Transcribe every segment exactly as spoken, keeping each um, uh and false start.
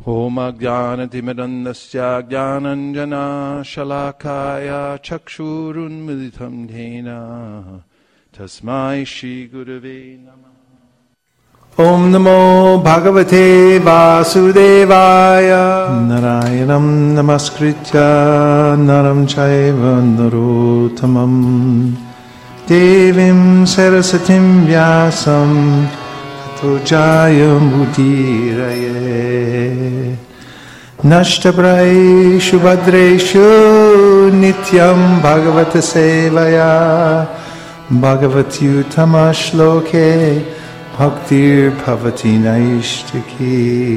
Om Ajnanatimidandasya Jnananjana Shalakaya Chakshurun Militam Dhena Tasmai Shri Gurave Namah. Om Namo Bhagavate Vasudevaya Narayanam Namaskritya Naram Chaiva Narottamam Devim Sarasatim Vyasam Jaya Mudiraye Nashtabrai Shubhadreshu Nityam Bhagavata Sevaya Bhagavati Uttama Shloke Bhaktir Bhavati Naishtaki.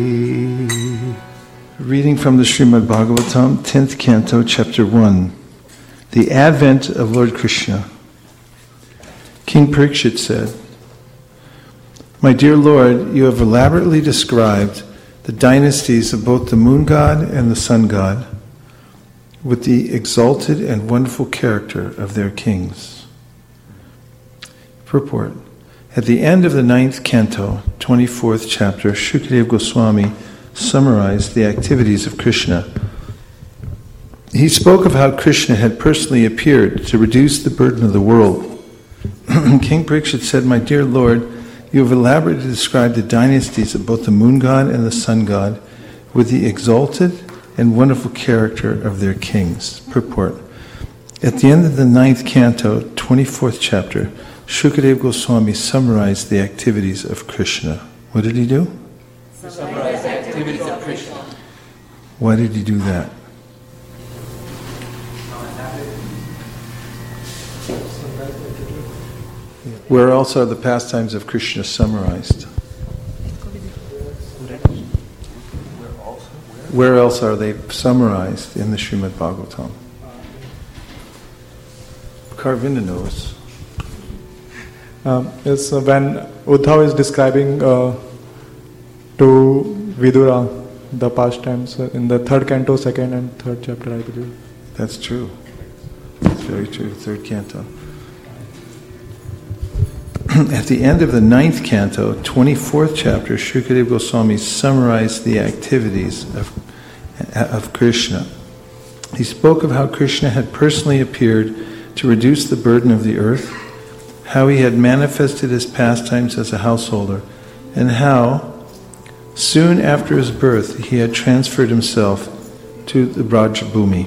Reading from the Srimad Bhagavatam, tenth Canto, Chapter one. The Advent of Lord Krishna. King Parikshit said, My dear Lord, you have elaborately described the dynasties of both the moon god and the sun god with the exalted and wonderful character of their kings. Purport. At the end of the ninth canto, twenty-fourth chapter, Shukadeva Goswami summarized the activities of Krishna. He spoke of how Krishna had personally appeared to reduce the burden of the world. King Parikshit said, My dear Lord, you have elaborately described the dynasties of both the moon god and the sun god with the exalted and wonderful character of their kings. Purport. At the end of the ninth canto, twenty-fourth chapter, Shukadeva Goswami summarized the activities of Krishna. What did he do? Summarize the activities of Krishna. Why did he do that? Where else are the pastimes of Krishna summarized? Where else are they summarized in the Srimad Bhagavatam? Karvinda knows. Um, yes, uh, when Uddhav is describing uh, to Vidura the pastimes uh, in the third canto, second and third chapter, I believe. That's true. That's very true. Third canto. At the end of the ninth canto, twenty-fourth chapter, Shukadeva Goswami summarized the activities of, of Krishna. He spoke of how Krishna had personally appeared to reduce the burden of the earth, how he had manifested his pastimes as a householder, and how, soon after his birth, he had transferred himself to the Brajabhumi.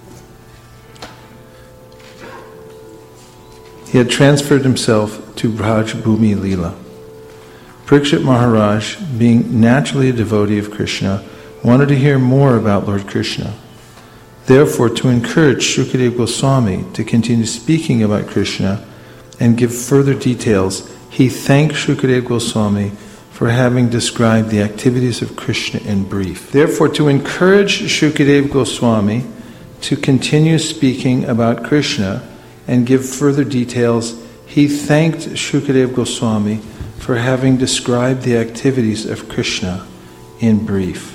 He had transferred himself to Brajabhumi Leela. Parikshit Maharaj, being naturally a devotee of Krishna, wanted to hear more about Lord Krishna. Therefore, to encourage Shukadeva Goswami to continue speaking about Krishna and give further details, he thanked Shukadeva Goswami for having described the activities of Krishna in brief. Therefore, to encourage Shukadeva Goswami to continue speaking about Krishna and give further details, he thanked Shukadeva Goswami for having described the activities of Krishna in brief.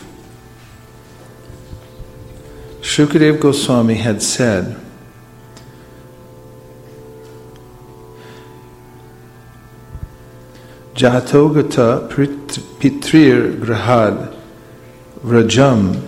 Shukadeva Goswami had said, Jatogata pitrir grahad vrajam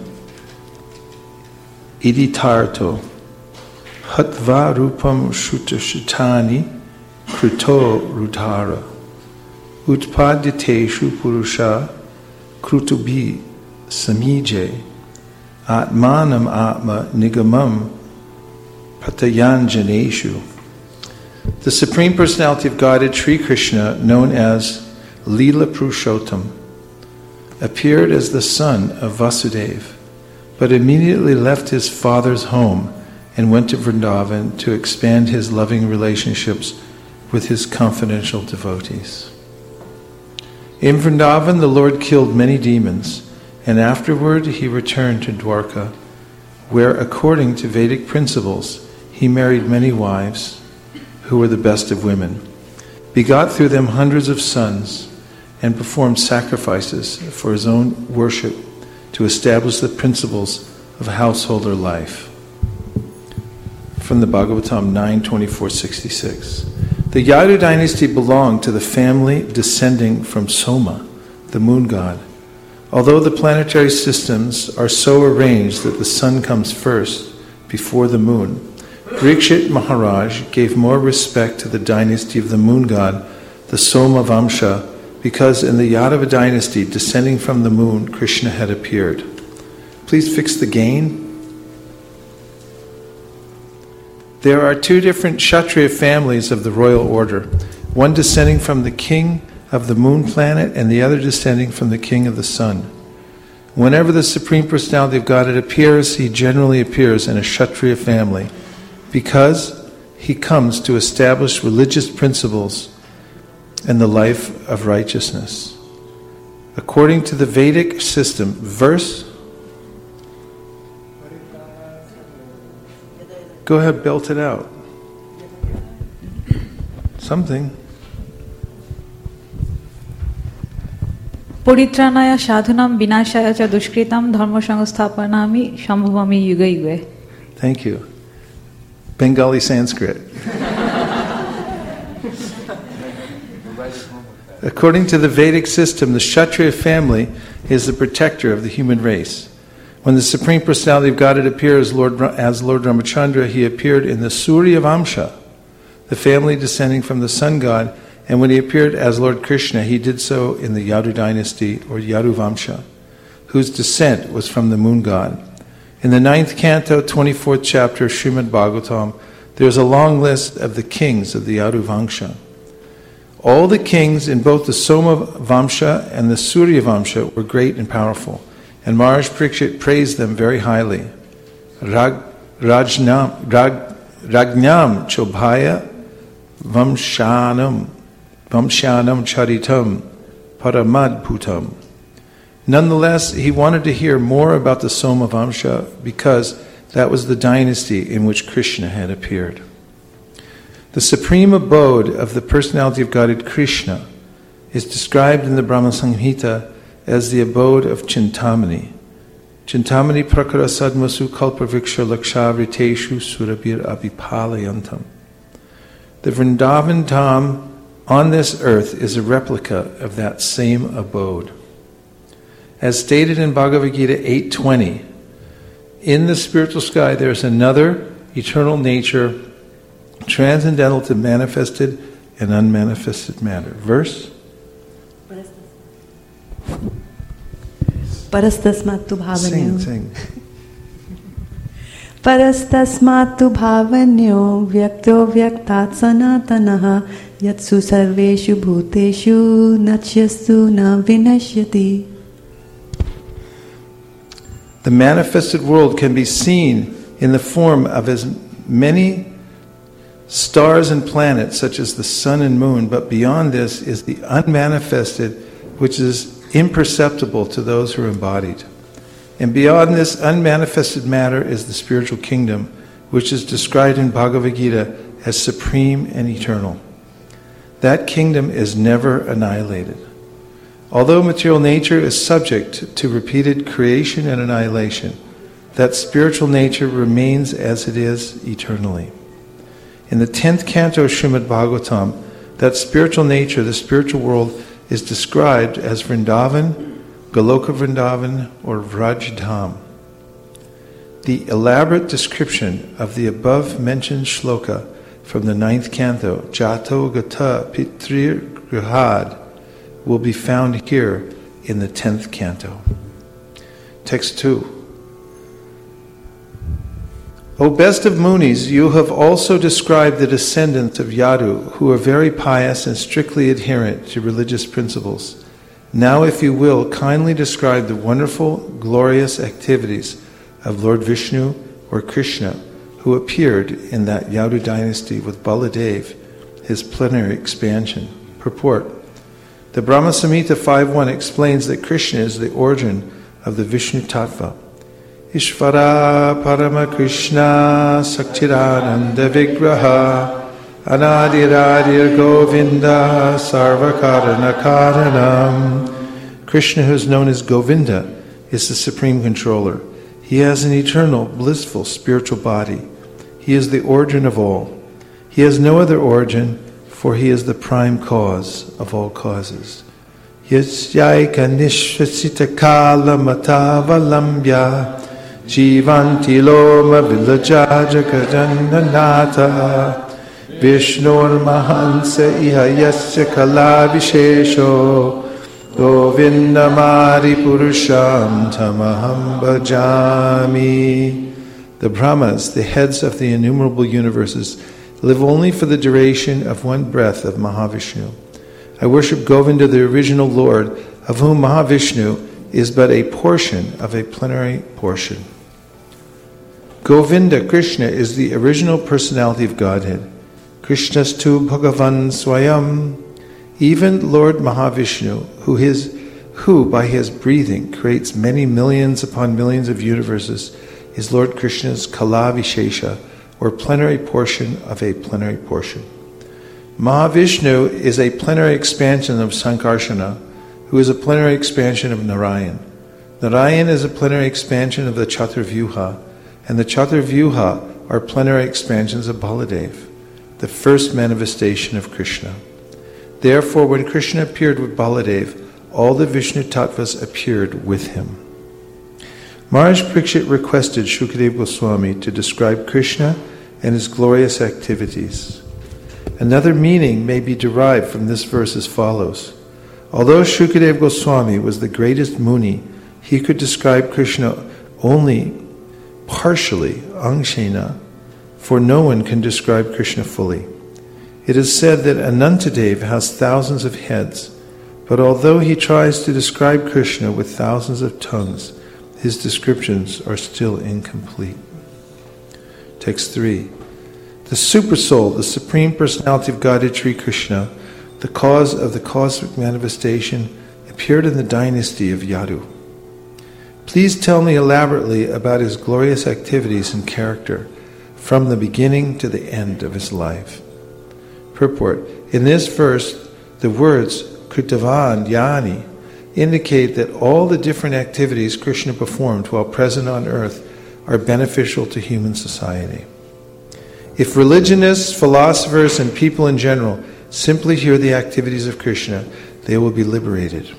iditarto hatva rupam shutashitani kruto rudhara utpaditeshu purusha krutubi samije atmanam atma nigamam patayanjaneshu. The Supreme Personality of Godhead, Sri Krishna, known as Leela Purushottam, appeared as the son of Vasudeva, but immediately left his father's home and went to Vrindavan to expand his loving relationships with his confidential devotees. In Vrindavan, the Lord killed many demons, and afterward he returned to Dwarka, where, according to Vedic principles, he married many wives, who were the best of women, begot through them hundreds of sons, and performed sacrifices for his own worship to establish the principles of householder life. From the Bhagavatam nine twenty-four sixty-six. The Yadu dynasty belonged to the family descending from Soma, the moon god. Although the planetary systems are so arranged that the sun comes first, before the moon, Parikshit Maharaj gave more respect to the dynasty of the moon god, the Soma Vamsha, because in the Yadava dynasty, descending from the moon, Krishna had appeared. Please fix the gain. There are two different Kshatriya families of the royal order, one descending from the king of the moon planet and the other descending from the king of the sun. Whenever the Supreme Personality of Godhead appears, he generally appears in a Kshatriya family because he comes to establish religious principles and the life of righteousness. According to the Vedic system, verse... Go ahead, belt it out. Something. Puritrānaya sadhunam vinashaya ca dushkritam dharma samsthapanami shambhavami yuga yuga. Thank you. Bengali Sanskrit. According to the Vedic system, the Kshatriya family is the protector of the human race. When the Supreme Personality of Godhead appears Lord, as Lord Ramachandra, he appeared in the Surya Vamsha, the family descending from the sun god, and when he appeared as Lord Krishna, he did so in the Yadu dynasty, or Yadu Vamsha, whose descent was from the moon god. In the ninth canto, twenty-fourth chapter of Srimad Bhagavatam, there is a long list of the kings of the Yadu Vamsha. All the kings in both the Soma Vamsha and the Surya Vamsha were great and powerful, and Maharaj Parikshit praised them very highly. Rag, Rajnam, Rag, Ragnyam Chobhaya Vamshanam Vamshanam Charitam Paramad Putam. Nonetheless, he wanted to hear more about the Soma Vamsha because that was the dynasty in which Krishna had appeared. The supreme abode of the personality of Godhead Krishna is described in the Brahma Samhita as the abode of Chintamani. Chintamani prakara sadmasu kalpaviksha lakshavriteshu surabhir abhipalayantam. The Vrindavan Dham on this earth is a replica of that same abode. As stated in Bhagavad Gita eight twenty, in the spiritual sky there is another eternal nature transcendental to manifested and unmanifested matter. Verse? Parastasmattu bhavanyo. Sing, sing. Parastasmattu bhavanyo vyakto vyaktat sanatanaha yatsu sarveshu bhuteshu nachyastu na vinashyati. The manifested world can be seen in the form of as many stars and planets such as the sun and moon, but beyond this is the unmanifested, which is imperceptible to those who are embodied. And beyond this unmanifested matter is the spiritual kingdom, which is described in Bhagavad Gita as supreme and eternal. That kingdom is never annihilated. Although material nature is subject to repeated creation and annihilation, that spiritual nature remains as it is eternally. In the tenth canto of Srimad Bhagavatam, that spiritual nature, the spiritual world, is described as Vrindavan, Goloka Vrindavan, or Vrajdham. The elaborate description of the above-mentioned shloka from the ninth canto, Jato Gata Pitrir Grihad, will be found here in the tenth canto. Text two. O best of Munis, you have also described the descendants of Yadu, who are very pious and strictly adherent to religious principles. Now, if you will, kindly describe the wonderful, glorious activities of Lord Vishnu or Krishna, who appeared in that Yadu dynasty with Baladev, his plenary expansion. Purport. The Brahma Samhita five one explains that Krishna is the origin of the Vishnu Tattva. Ishvara Parama Krishna Sakchidananda Vigraha Anadiradir Govinda Sarvakarana Karanam. Krishna, who is known as Govinda, is the supreme controller. He has an eternal, blissful spiritual body. He is the origin of all. He has no other origin, for he is the prime cause of all causes. Yasyaika nishvasita kala matavalambya Jivanti loma vilajaja kajananata Vishnur mahansa iha yasya kala vishesho Govindamari purusham tamaham bhajami. The Brahmas, the heads of the innumerable universes, live only for the duration of one breath of Mahavishnu. I worship Govinda, the original Lord, of whom Mahavishnu is but a portion of a plenary portion. Govinda, Krishna, is the original personality of Godhead. Krishnastu Bhagavan Swayam. Even Lord Mahavishnu, who, his, who by his breathing creates many millions upon millions of universes, is Lord Krishna's Kala Vishesha, or plenary portion of a plenary portion. Mahavishnu is a plenary expansion of Sankarsana, who is a plenary expansion of Narayan. Narayan is a plenary expansion of the Chaturvyuha, and the Chaturvyuha are plenary expansions of Baladev, the first manifestation of Krishna. Therefore, when Krishna appeared with Baladev, all the Vishnu Tattvas appeared with him. Maharaj Parikshit requested Shukadeva Goswami to describe Krishna and his glorious activities. Another meaning may be derived from this verse as follows. Although Shukadeva Goswami was the greatest Muni, he could describe Krishna only partially, angshena, for no one can describe Krishna fully. It is said that Anantadev has thousands of heads, but although he tries to describe Krishna with thousands of tongues, his descriptions are still incomplete. Text three. The Supersoul, the Supreme Personality of Godhead Sri Krishna, the cause of the cosmic manifestation, appeared in the dynasty of Yadu. Please tell me elaborately about his glorious activities and character, from the beginning to the end of his life. Purport. In this verse, the words Kritavan Yani indicate that all the different activities Krishna performed while present on earth are beneficial to human society. If religionists, philosophers, and people in general simply hear the activities of Krishna, they will be liberated.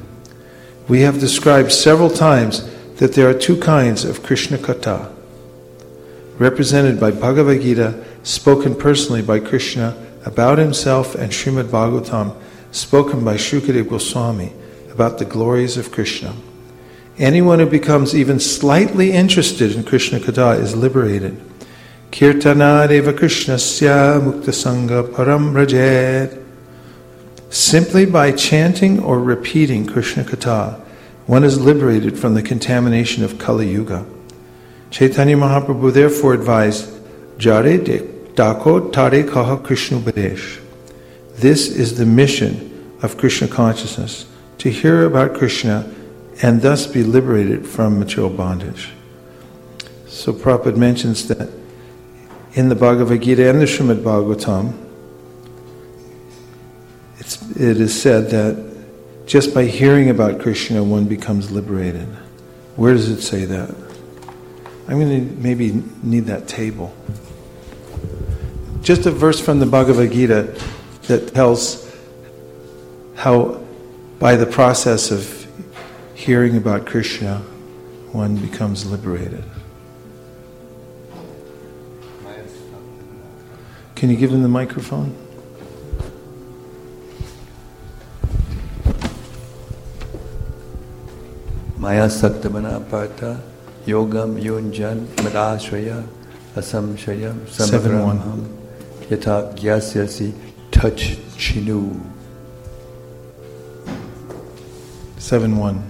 We have described several times that there are two kinds of Krishna Katha, represented by Bhagavad Gita, spoken personally by Krishna about himself, and Srimad Bhagavatam, spoken by Shukadeva Goswami about the glories of Krishna. Anyone who becomes even slightly interested in Krishna Katha is liberated. Kirtana deva Krishnasya mukta sangha param rajet. Simply by chanting or repeating Krishna Katha, one is liberated from the contamination of Kali Yuga. Chaitanya Mahaprabhu therefore advised, Jare dako tare kaha Krishna Upadesh. This is the mission of Krishna consciousness, to hear about Krishna and thus be liberated from material bondage. So Prabhupada mentions that in the Bhagavad Gita and the Srimad Bhagavatam, it's, it is said that just by hearing about Krishna, one becomes liberated. Where does it say that? I'm going to maybe need that table. Just a verse from the Bhagavad Gita that tells how by the process of hearing about Krishna, one becomes liberated. Can you give him the microphone? Maya Saktamana Partha Yogam Yunjan Madashraya Asamshayam Samagramham Yata Gyasyasi Touch Chinu. seven one.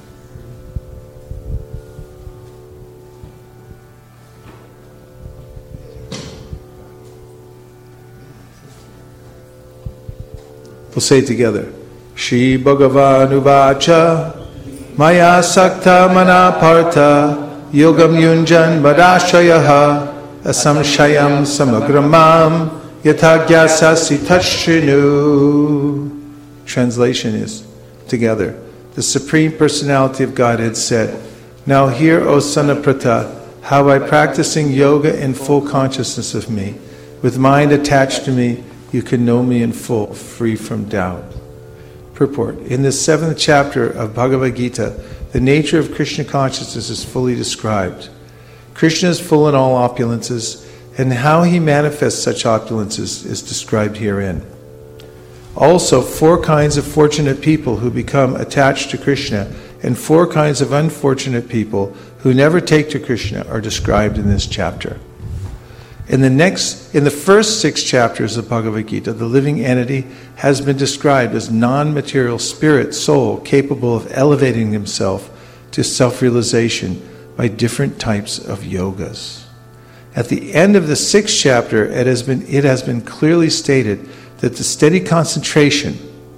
We'll say it together. Shri Bhagavan Uvacha Maya Sakta Manapartha Yogam Yunjan Madashayaha Asamshayam Samagramam Yatagyasasi Tachrinu. Translation is together. The Supreme Personality of Godhead said, Now hear, O son of Pratha, how by practicing yoga in full consciousness of me, with mind attached to me, you can know me in full, free from doubt. Purport. In the seventh chapter of Bhagavad Gita, the nature of Krishna consciousness is fully described. Krishna is full in all opulences, and how he manifests such opulences is described herein. Also, four kinds of fortunate people who become attached to Krishna and four kinds of unfortunate people who never take to Krishna are described in this chapter. In the next, in the first six chapters of Bhagavad Gita, the living entity has been described as non-material spirit, soul, capable of elevating himself to self-realization by different types of yogas. At the end of the sixth chapter, it has been, it has been clearly stated that the steady concentration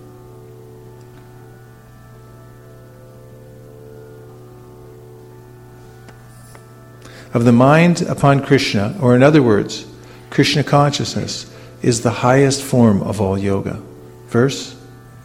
of the mind upon Krishna, or in other words, Krishna consciousness, is the highest form of all yoga. Verse?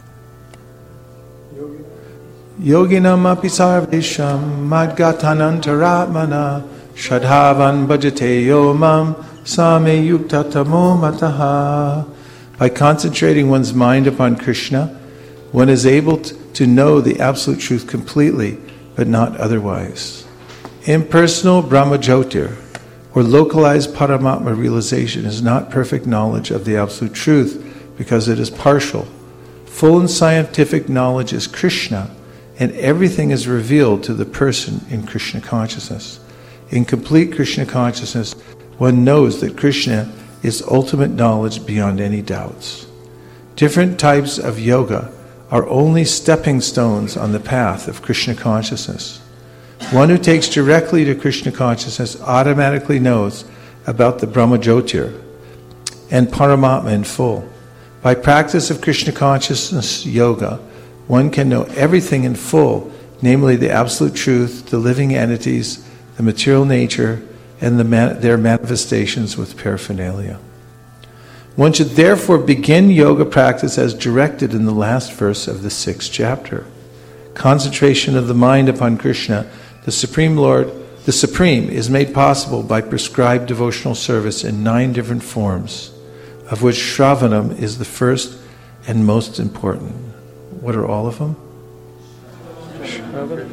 Yoginam api sarvesham madgatanantaratmana shadhavan bhajate yomam same yukta tamo mataha. By concentrating one's mind upon Krishna, one is able to know the absolute truth completely, but not otherwise. Impersonal Brahmajyotir, or localized Paramatma realization, is not perfect knowledge of the absolute truth because it is partial. Full and scientific knowledge is Krishna, and everything is revealed to the person in Krishna consciousness. In complete Krishna consciousness, one knows that Krishna is ultimate knowledge beyond any doubts. Different types of yoga are only stepping stones on the path of Krishna consciousness. One who takes directly to Krishna consciousness automatically knows about the Brahmajyotir and Paramatma in full. By practice of Krishna consciousness yoga, one can know everything in full, namely the absolute truth, the living entities, the material nature, and the man- their manifestations with paraphernalia. One should therefore begin yoga practice as directed in the last verse of the sixth chapter. Concentration of the mind upon Krishna, the Supreme Lord, the Supreme, is made possible by prescribed devotional service in nine different forms, of which Shravanam is the first and most important. What are all of them? Shravanam.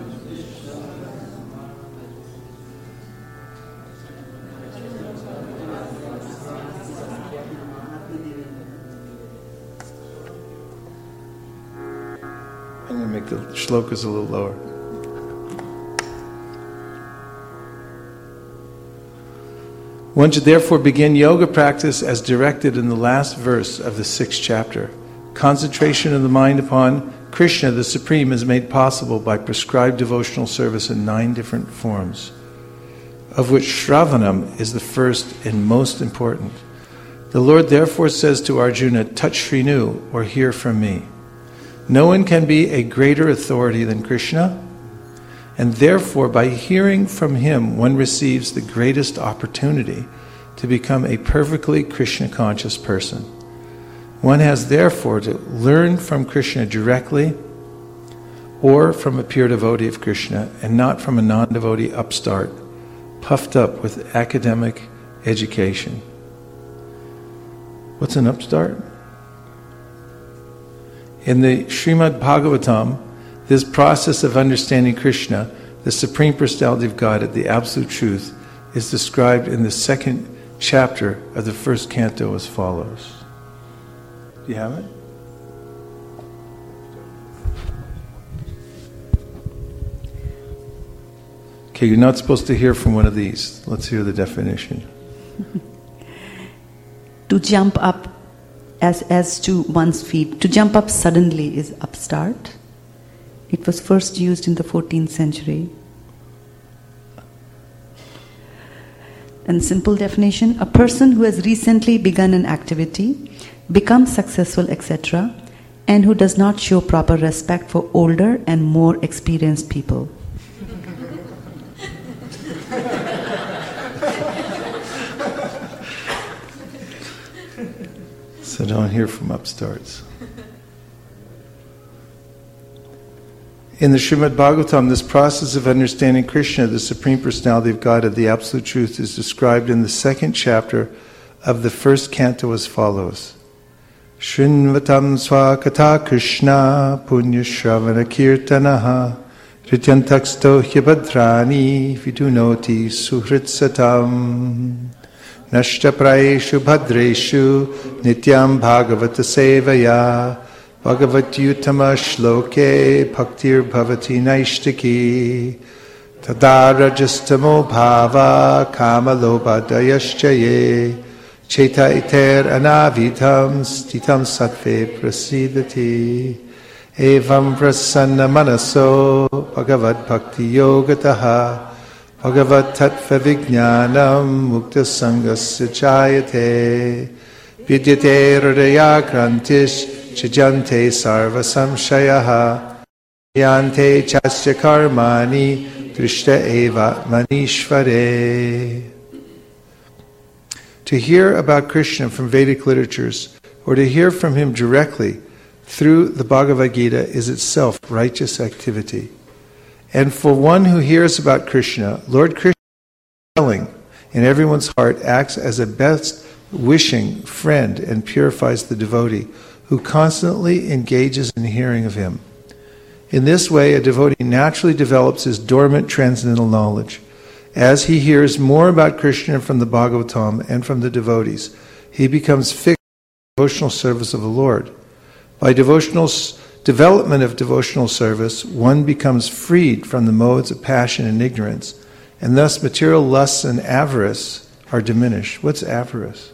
I'm going to make the shlokas a little lower. One should therefore begin yoga practice as directed in the last verse of the sixth chapter. Concentration of the mind upon Krishna, the Supreme, is made possible by prescribed devotional service in nine different forms, of which Shravanam is the first and most important. The Lord therefore says to Arjuna, "Touch Shrinu," or hear from me. No one can be a greater authority than Krishna, and therefore by hearing from him one receives the greatest opportunity to become a perfectly Krishna-conscious person. One has therefore to learn from Krishna directly or from a pure devotee of Krishna, and not from a non-devotee upstart, puffed up with academic education. What's an upstart? In the Srimad Bhagavatam, this process of understanding Krishna, the Supreme Personality of God, the Absolute Truth, is described in the second chapter of the first canto as follows. Do you have it? Okay, you're not supposed to hear from one of these. Let's hear the definition. To jump up as, as to one's feet. To jump up suddenly is upstart. It was first used in the fourteenth century. And simple definition, a person who has recently begun an activity, becomes successful, et cetera, and who does not show proper respect for older and more experienced people. So don't hear from upstarts. In the Srimad Bhagavatam, this process of understanding Krishna, the Supreme Personality of God, the Absolute Truth, is described in the second chapter of the first canto as follows. Shrinvatam Swakata Krishna Punya Shravana Kirtanaha Rityantaksto Hyabhadrani Vidunoti Suhritsatam Nashtapraeshu Bhadreshu Nityam Bhagavata Sevaya Bhagavatyutama Shloke Bhaktir Bhavati Naishtiki Tadarajastamo Bhava Kamalobhadayaschaye Cheta iter anavitam stitam sattve prasidati evam prasanna manaso bhagavad bhakti yogataha bhagavad tattva vijnanam mukta sangasya chayate vidyate hridaya krantish chijante sarva samshayaha yante chasya karmani drishta eva manishvare. To hear about Krishna from Vedic literatures, or to hear from him directly through the Bhagavad Gita, is itself righteous activity. And for one who hears about Krishna, Lord Krishna in everyone's heart acts as a best wishing friend and purifies the devotee who constantly engages in hearing of him. In this way, a devotee naturally develops his dormant transcendental knowledge. As he hears more about Krishna from the Bhagavatam and from the devotees, he becomes fixed in devotional service of the Lord. By devotional development of devotional service, one becomes freed from the modes of passion and ignorance, and thus material lusts and avarice are diminished. What's avarice?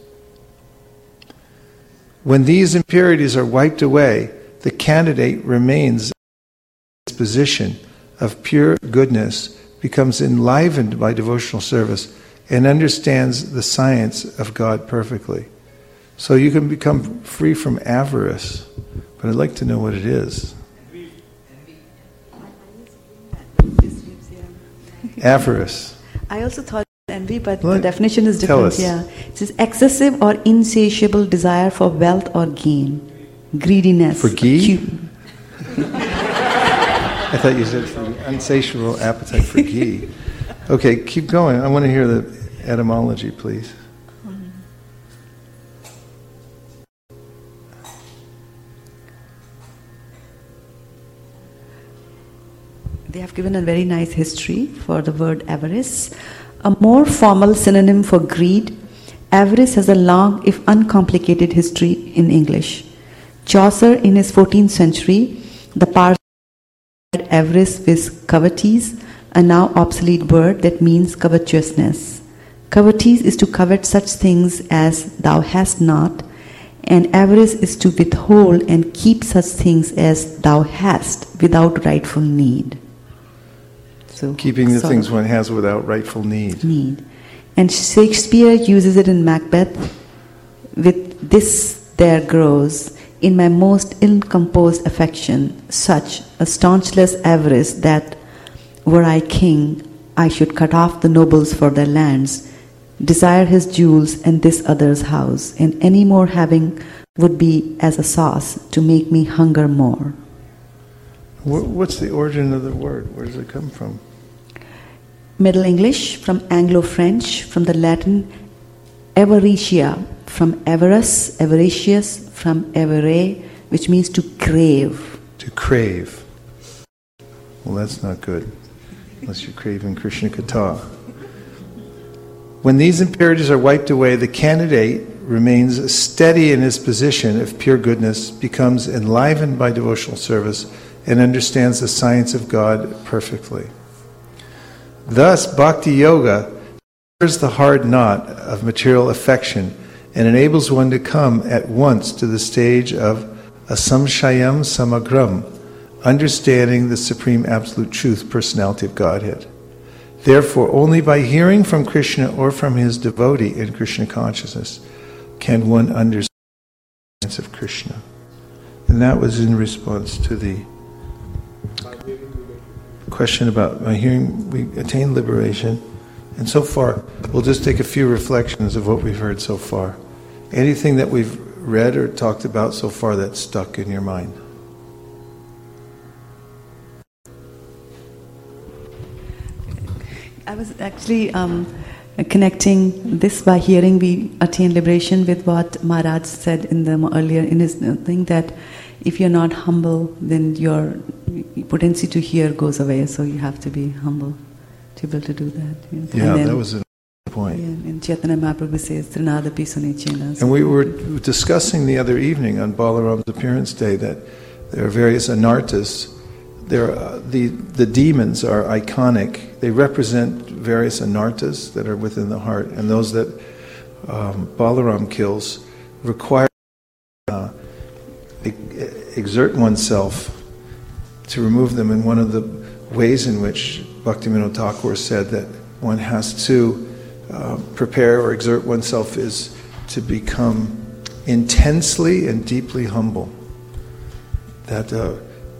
When these impurities are wiped away, the candidate remains in his position of pure goodness, becomes enlivened by devotional service, and understands the science of God perfectly. So you can become free from avarice, but I'd like to know what it is. Avarice. I also thought envy, but What? the definition is Tell different. us. Yeah, it says excessive or insatiable desire for wealth or gain, greediness. For ghee? cu- I thought you said for insatiable appetite for ghee. Okay, keep going. I want to hear the etymology, please. They have given a very nice history for the word avarice. A more formal synonym for greed, avarice has a long, if uncomplicated, history in English. Chaucer, in his fourteenth century, the parson avarice with covetise, a now obsolete word that means covetousness. Covetise is to covet such things as thou hast not, and avarice is to withhold and keep such things as thou hast without rightful need. So Keeping the sort things of one has without rightful need. need. And Shakespeare uses it in Macbeth with this there grows in my most ill-composed affection such a staunchless avarice that were I king, I should cut off the nobles for their lands, desire his jewels and this other's house, and any more having would be as a sauce to make me hunger more. What's the origin of the word? Where does it come from? Middle English, from Anglo-French, from the Latin avaritia, from avarice, avaricious, from avere, which means to crave. To crave. Well, that's not good, unless you're craving Krishna Katha. When these impurities are wiped away, the candidate remains steady in his position of pure goodness, becomes enlivened by devotional service, and understands the science of God perfectly. Thus, Bhakti Yoga tears the hard knot of material affection and enables one to come at once to the stage of asamshayam samagram, understanding the Supreme Absolute Truth, Personality of Godhead. Therefore, only by hearing from Krishna or from his devotee in Krishna consciousness can one understand the science of Krishna. And that was in response to the question about by hearing we attain liberation. And so far, we'll just take a few reflections of what we've heard so far. Anything that we've read or talked about so far that's stuck in your mind? I was actually um, uh, connecting this by hearing, we attain liberation with what Maharaj said in the earlier in his thing, that if you're not humble, then your potency to hear goes away. So you have to be humble to be able to do that. Yes. Yeah, then, that was a point. Yeah, and Chaitanya Mahaprabhu says, Trinadapi Sunechena. And we were discussing the other evening on Balaram's appearance day that there are various anartas. There are, the, the demons are iconic. They represent various anartas that are within the heart. And those that um, Balaram kills require uh, exert oneself to remove them. And one of the ways in which Bhaktivinoda Thakur said that one has to uh, prepare or exert oneself is to become intensely and deeply humble. That uh,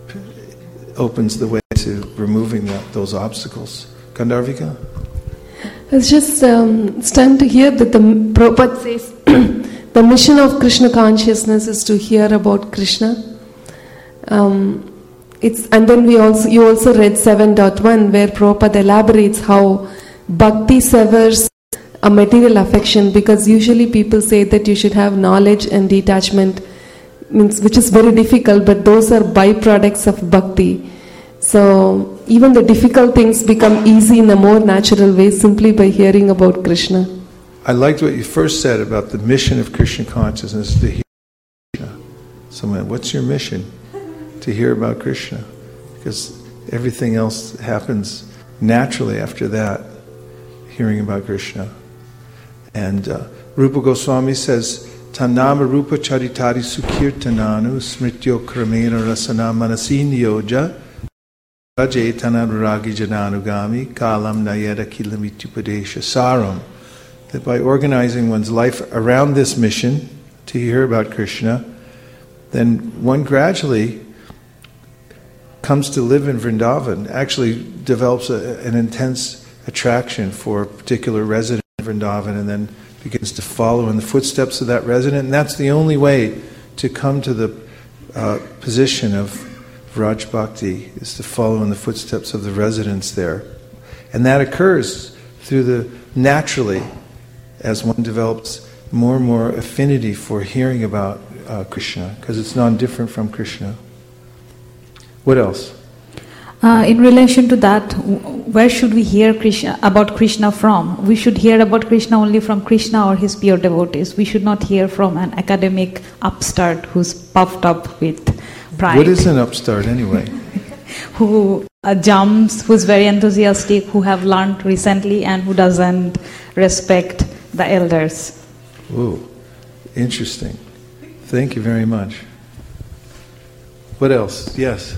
opens the way to removing that, those obstacles. Gandharvika? It's just um, stunned to hear that the Prabhupada says the mission of Krishna consciousness is to hear about Krishna. Um, it's and then we also you also read seven point one where Prabhupada elaborates how bhakti severs a material affection, because usually people say that you should have knowledge and detachment, means which is very difficult, but those are byproducts of bhakti. So even the difficult things become easy in a more natural way simply by hearing about Krishna. I liked what you first said about the mission of Krishna consciousness, to hear Krishna. Someone, what's your mission? To hear about Krishna. Because everything else happens naturally after that, hearing about Krishna. And uh, Rupa Goswami says, Tanama Rupa Charitari Sukirtananu Smrityo Kramena Rasana Manasinyoja Rajetana Ragi Jananugami Kalam Nayeda Kilamityupadesha Saram. That by organizing one's life around this mission to hear about Krishna, then one gradually comes to live in Vrindavan, actually develops a, an intense attraction for a particular resident in Vrindavan, and then begins to follow in the footsteps of that resident. And that's the only way to come to the uh, position of Vraj Bhakti, is to follow in the footsteps of the residents there. And that occurs through the naturally, as one develops more and more affinity for hearing about uh, Krishna, because it's non-different from Krishna. What else? Uh, in relation to that, where should we hear Krishna, about Krishna from? We should hear about Krishna only from Krishna or his pure devotees. We should not hear from an academic upstart who's puffed up with pride. What is an upstart anyway? who uh, jumps, who's very enthusiastic, who have learned recently and who doesn't respect the elders. Ooh, interesting. Thank you very much. What else? Yes.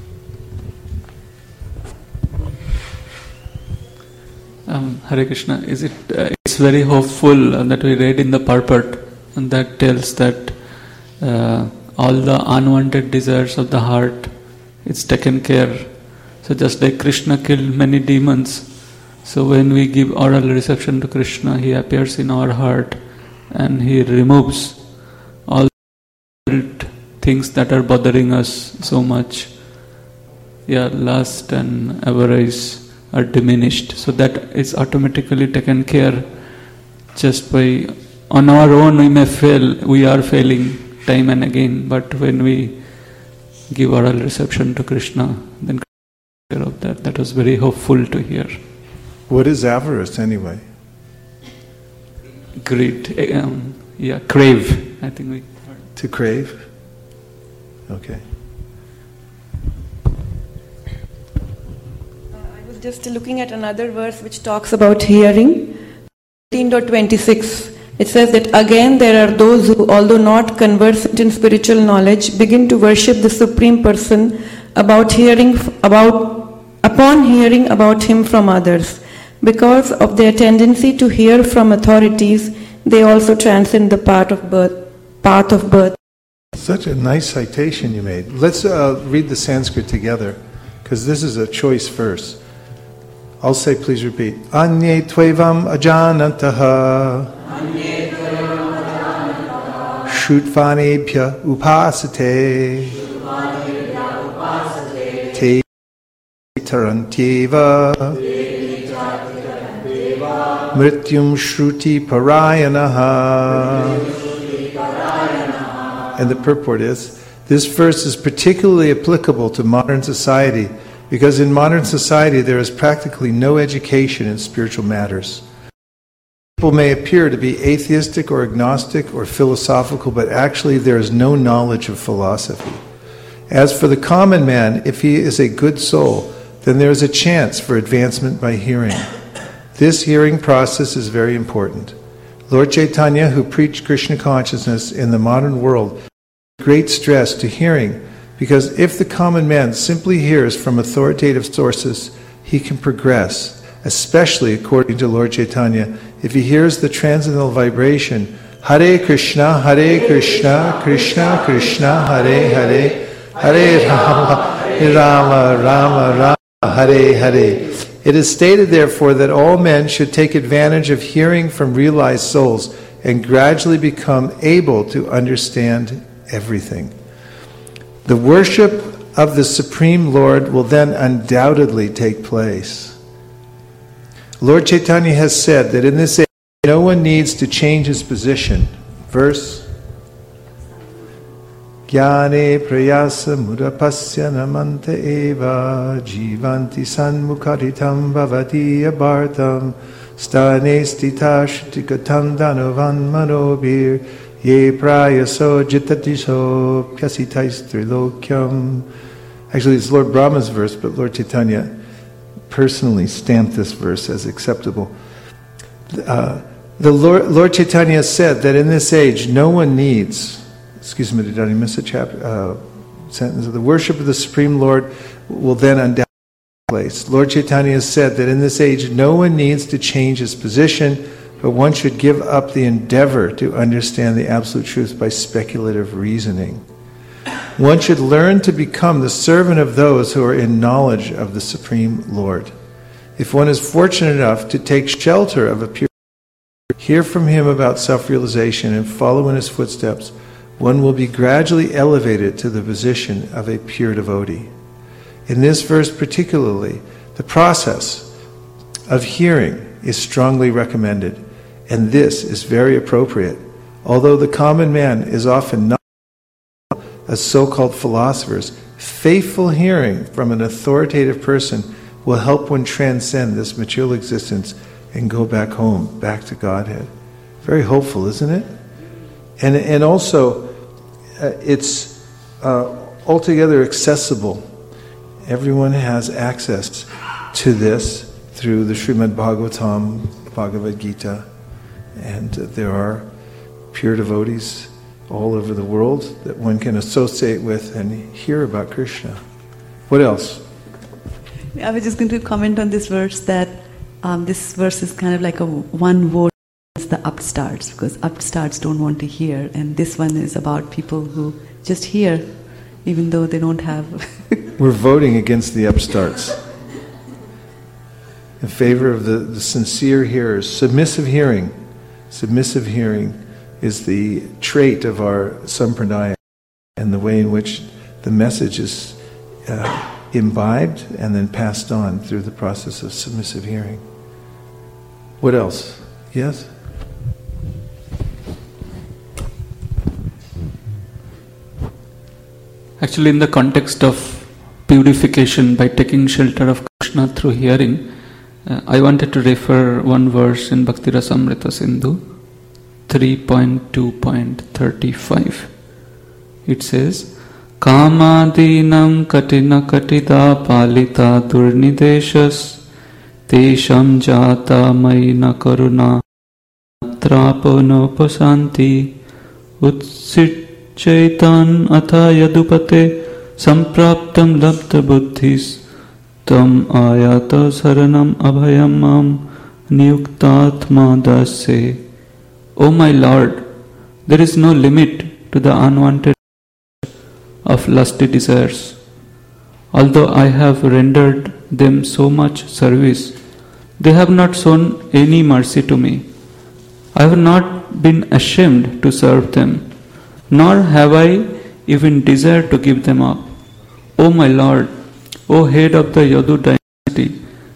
Um, Hare Krishna, is it? Uh, it's very hopeful uh, that we read in the purport, and that tells that uh, all the unwanted desires of the heart, it's taken care. So just like Krishna killed many demons, so when we give oral reception to Krishna, he appears in our heart and he removes all things that are bothering us so much. Yeah, lust and avarice are diminished, so that is automatically taken care. Just by on our own we may fail, we are failing time and again, but when we give oral reception to Krishna, then care of that. That was very hopeful to hear. What is avarice anyway? Greed, um, yeah, crave. I think we heard. To crave? Okay. Just looking at another verse which talks about hearing, fifteen twenty-six. It says that again there are those who, although not conversant in spiritual knowledge, begin to worship the Supreme Person about hearing about upon hearing about Him from others. Because of their tendency to hear from authorities, they also transcend the path of birth. Path of birth. Such a nice citation you made. Let's uh, read the Sanskrit together, because this is a choice verse. I'll say, please repeat. Anye tvevam ajanantaha Shrutvanebhya upasate Te tarantyeva mrityum shruti parayanaha. And the purport is, this verse is particularly applicable to modern society because in modern society there is practically no education in spiritual matters. People may appear to be atheistic or agnostic or philosophical, but actually there is no knowledge of philosophy. As for the common man, if he is a good soul, then there is a chance for advancement by hearing. This hearing process is very important. Lord Chaitanya, who preached Krishna consciousness in the modern world, great stress to hearing, because if the common man simply hears from authoritative sources, he can progress, especially according to Lord Chaitanya, if he hears the transcendental vibration, Hare Krishna, Hare Krishna, Krishna Krishna, Hare Hare, Hare Rama, Hare Rama, Rama Rama, Hare Hare. It is stated, therefore, that all men should take advantage of hearing from realized souls and gradually become able to understand everything. The worship of the Supreme Lord will then undoubtedly take place. Lord Chaitanya has said that in this age, no one needs to change his position. Verse, Jnane prayasa mudapasya namanta eva jivanti sanmukharitam bhavati abhartam stane stita shtikatam danavan manobir ye prayaso jitatiso pyasitais trilokyam. Actually, it's Lord Brahma's verse, but Lord Chaitanya personally stamped this verse as acceptable. Uh, the Lord, Lord Chaitanya said that in this age, no one needs... Excuse me, did I miss a chapter, uh, sentence? The worship of the Supreme Lord will then undoubtedly take place. Lord Chaitanya said that in this age, no one needs to change his position, but one should give up the endeavor to understand the absolute truth by speculative reasoning. One should learn to become the servant of those who are in knowledge of the Supreme Lord. If one is fortunate enough to take shelter of a pure, hear from him about self-realization and follow in his footsteps, one will be gradually elevated to the position of a pure devotee. In this verse particularly, the process of hearing is strongly recommended, and this is very appropriate. Although the common man is often not as so-called philosophers, faithful hearing from an authoritative person will help one transcend this material existence and go back home, back to Godhead. Very hopeful, isn't it? And and also, uh, it's uh, altogether accessible. Everyone has access to this through the Srimad Bhagavatam, Bhagavad Gita, and uh, there are pure devotees all over the world that one can associate with and hear about Krishna. What else? I was just going to comment on this verse that um, this verse is kind of like a one vote against the upstarts, because upstarts don't want to hear, and this one is about people who just hear even though they don't have. We're voting against the upstarts in favor of the, the sincere hearers. Submissive hearing. Submissive hearing is the trait of our sampradaya and the way in which the message is uh, imbibed and then passed on through the process of submissive hearing. What else? Yes? Actually, in the context of purification by taking shelter of Krishna through hearing, uh, I wanted to refer one verse in Bhakti Rasamrita Sindhu, three point two point thirty-five. It says, Kamadinam katina katida palita durnideshas tesham jata maina karuna traponopasanti utsit Chaitan atha yadupate sampraptam labdha buddhis tam ayata saranam abhayam mam niyuktatma dase. O my Lord, there is no limit to the unwanted of lusty desires. Although I have rendered them so much service, they have not shown any mercy to me. I have not been ashamed to serve them, nor have I even desired to give them up. O my Lord, O head of the Yadu dynasty,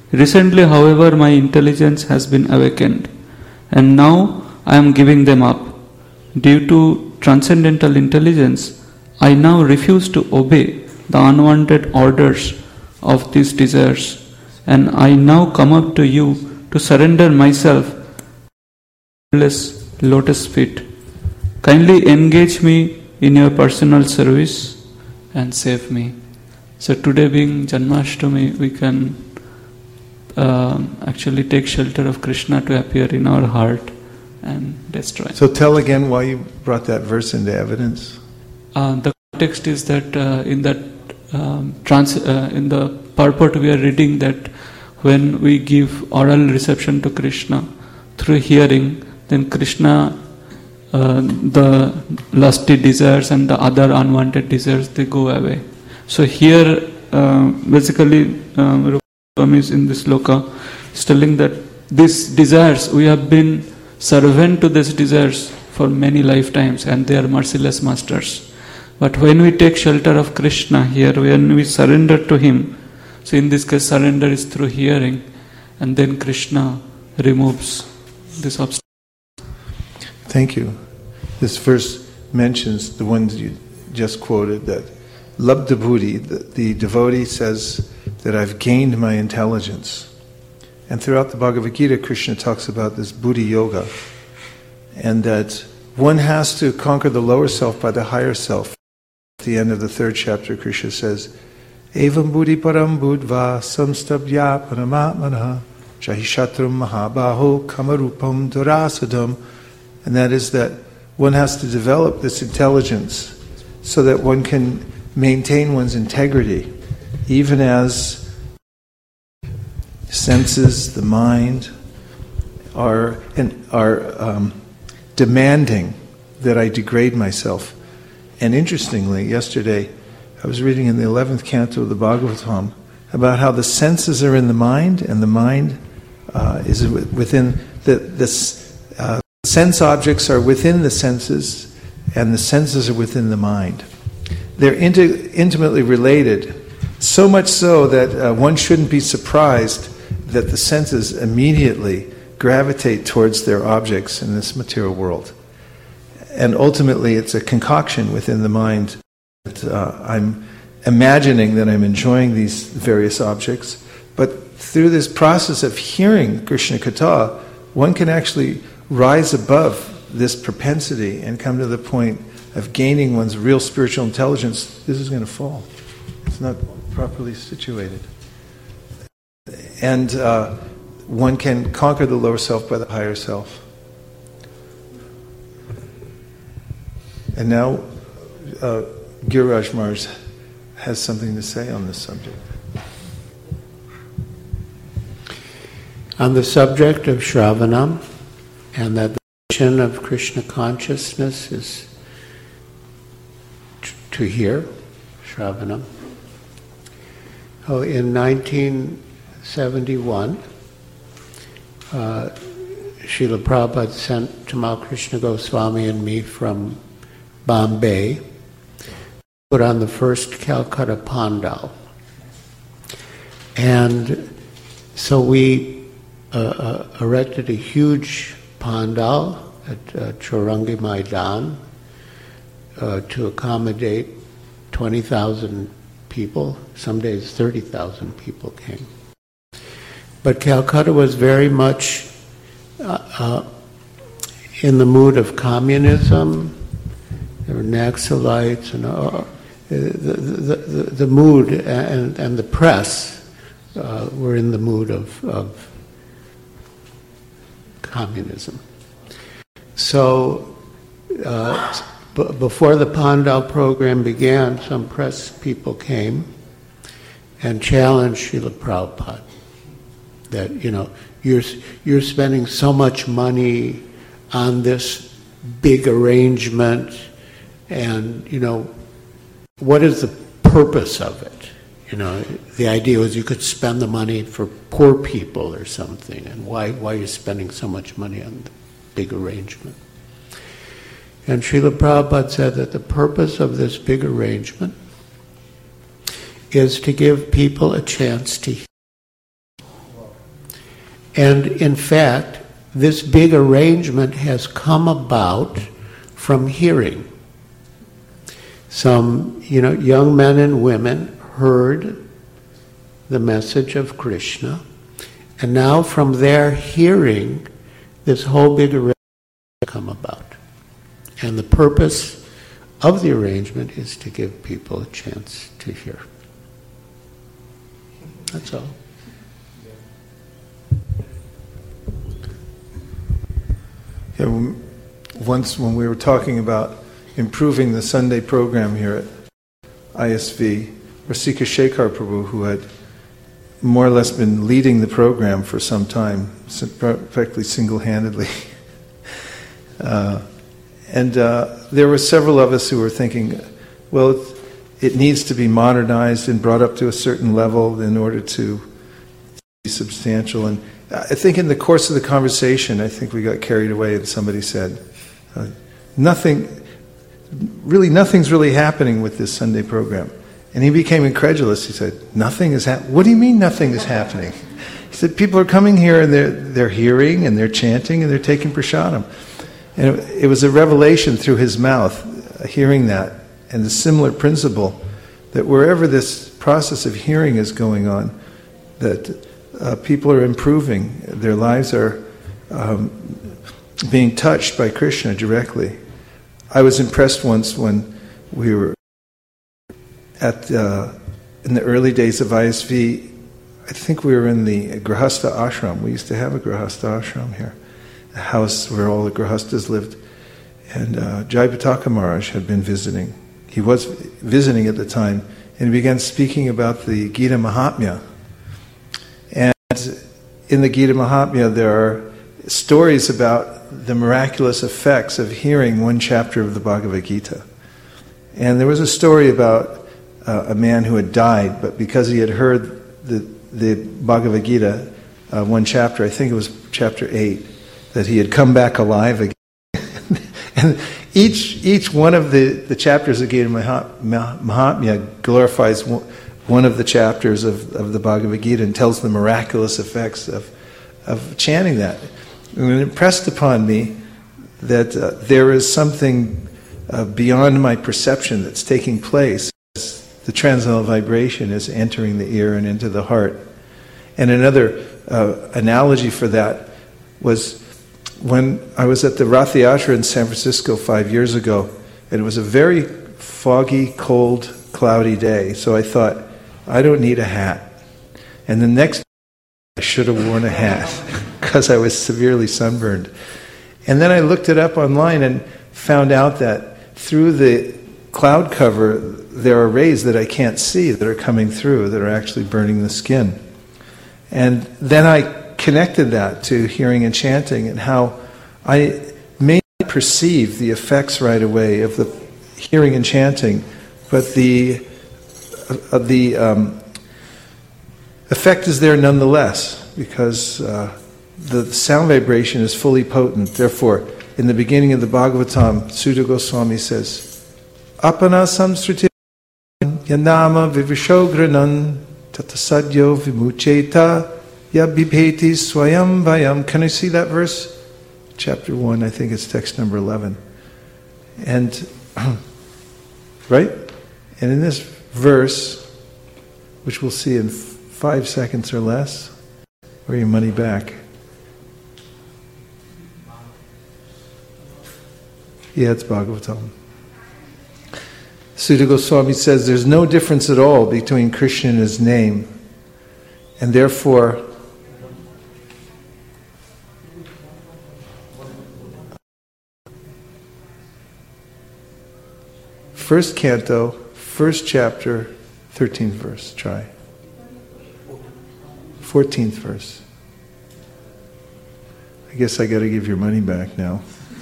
Recently, however, my intelligence has been awakened, and now I am giving them up. Due to transcendental intelligence, I now refuse to obey the unwanted orders of these desires, and I now come up to you to surrender myself to lotus feet. Kindly engage me in your personal service and save me. So today being Janmashtami, we can uh, actually take shelter of Krishna to appear in our heart and destroy. So tell again why you brought that verse into evidence. Uh, the context is that uh, in that um, trans, uh, in the purport we are reading that when we give oral reception to Krishna through hearing, then Krishna, uh, the lusty desires and the other unwanted desires, they go away. So here, uh, basically, uh, is in this loka is telling that these desires, we have been servant to these desires for many lifetimes, and they are merciless masters. But when we take shelter of Krishna here, when we surrender to Him, so in this case surrender is through hearing, and then Krishna removes this obstacle. Thank you. This verse mentions the ones you just quoted, that Labdha Buddhi, the, the devotee says that I've gained my intelligence. And throughout the Bhagavad Gita, Krishna talks about this Buddhi Yoga, and that one has to conquer the lower self by the higher self. At the end of the third chapter, Krishna says, Evam Buddhi Param Buddhva Samstabhya Paramatmana Jahishatram Mahabaho Kamarupam Durasadam. And that is that one has to develop this intelligence so that one can maintain one's integrity, even as senses, the mind, are and are um, demanding that I degrade myself. And interestingly, yesterday I was reading in the eleventh canto of the Bhagavatam about how the senses are in the mind, and the mind uh, is within the this uh, sense objects are within the senses, and the senses are within the mind. They're inti- intimately related, so much so that uh, one shouldn't be surprised that the senses immediately gravitate towards their objects in this material world. And ultimately, it's a concoction within the mind that uh, I'm imagining that I'm enjoying these various objects, but through this process of hearing Krishna Katha, one can actually rise above this propensity and come to the point of gaining one's real spiritual intelligence. This is going to fall. It's not properly situated. And uh, one can conquer the lower self by the higher self. And now, uh, Giriraj Maharaj has something to say on this subject. On the subject of Shravanam, and that the mission of Krishna consciousness is t- to hear Shravanam. Oh, in nineteen seventy-one, uh, Srila Prabhupada sent Tamal Krishna Goswami and me from Bombay, put on the first Calcutta Pandal. And so we uh, uh, erected a huge Pandal at uh, Chaurangi Maidan uh, to accommodate twenty thousand people. Some days thirty thousand people came. But Calcutta was very much uh, uh, in the mood of communism. There were Naxalites and uh, the, the, the, the mood and, and the press uh, were in the mood of, of communism. So uh, b- before the Pandal program began, some press people came and challenged Srila Prabhupada that, you know, you're, you're spending so much money on this big arrangement, and, you know, what is the purpose of it? You know, the idea was you could spend the money for poor people or something, and why why are you spending so much money on the big arrangement? And Srila Prabhupada said that the purpose of this big arrangement is to give people a chance to hear. And in fact, this big arrangement has come about from hearing. Some, you know, young men and women heard the message of Krishna, and now from their hearing, this whole big arrangement has come about. And the purpose of the arrangement is to give people a chance to hear. That's all. Yeah, once when we were talking about improving the Sunday program here at I S V, Rasika Shekhar Prabhu, who had more or less been leading the program for some time, practically single-handedly, uh, and uh, there were several of us who were thinking, well, it needs to be modernized and brought up to a certain level in order to be substantial. And I think in the course of the conversation, I think we got carried away and somebody said, uh, nothing, really nothing's really happening with this Sunday program. And he became incredulous. He said, nothing is happening? What do you mean nothing is happening? He said, people are coming here and they're, they're hearing and they're chanting and they're taking prasadam. And it, it was a revelation through his mouth, uh, hearing that, and the similar principle that wherever this process of hearing is going on, that uh, people are improving, their lives are um, being touched by Krishna directly. I was impressed once when we were at uh, in the early days of I S V. I think we were in the Grahastha ashram. We used to have a Grahastha ashram here, a house where all the Grahasthas lived. And uh, Jayapataka Maharaj had been visiting. He was visiting at the time, and he began speaking about the Gita Mahatmya. And in the Gita Mahatmya, there are stories about the miraculous effects of hearing one chapter of the Bhagavad Gita. And there was a story about uh, a man who had died, but because he had heard the, the Bhagavad Gita, uh, one chapter, I think it was chapter eight, that he had come back alive again. And each each one of the, the chapters of Gita Mahatmya glorifies one of the chapters of, of the Bhagavad Gita and tells the miraculous effects of, of chanting that. And it impressed upon me that uh, there is something uh, beyond my perception that's taking place as the transcendental vibration is entering the ear and into the heart. And another uh, analogy for that was when I was at the Rath Yatra in San Francisco five years ago, and it was a very foggy, cold, cloudy day, so I thought, I don't need a hat. And the next day, I should have worn a hat because I was severely sunburned. And then I looked it up online and found out that through the cloud cover, there are rays that I can't see that are coming through, that are actually burning the skin. And then I connected that to hearing and chanting, and how I may not perceive the effects right away of the hearing and chanting, but the uh, the um, effect is there nonetheless, because uh, the sound vibration is fully potent. Therefore, in the beginning of the Bhagavatam, Sutta Goswami says, Apana samsruti yanama vivishogranan tatasadyo vimucheta Ya bibheti swayam vayam. Can I see that verse? Chapter one, I think it's text number eleven. And, right? And in this verse, which we'll see in f- five seconds or less, or your money back. Yeah, it's Bhagavatam. Sutta Goswami says there's no difference at all between Krishna and his name. And therefore, first canto, first chapter, thirteenth verse. Try. fourteenth verse. I guess I got to give your money back now.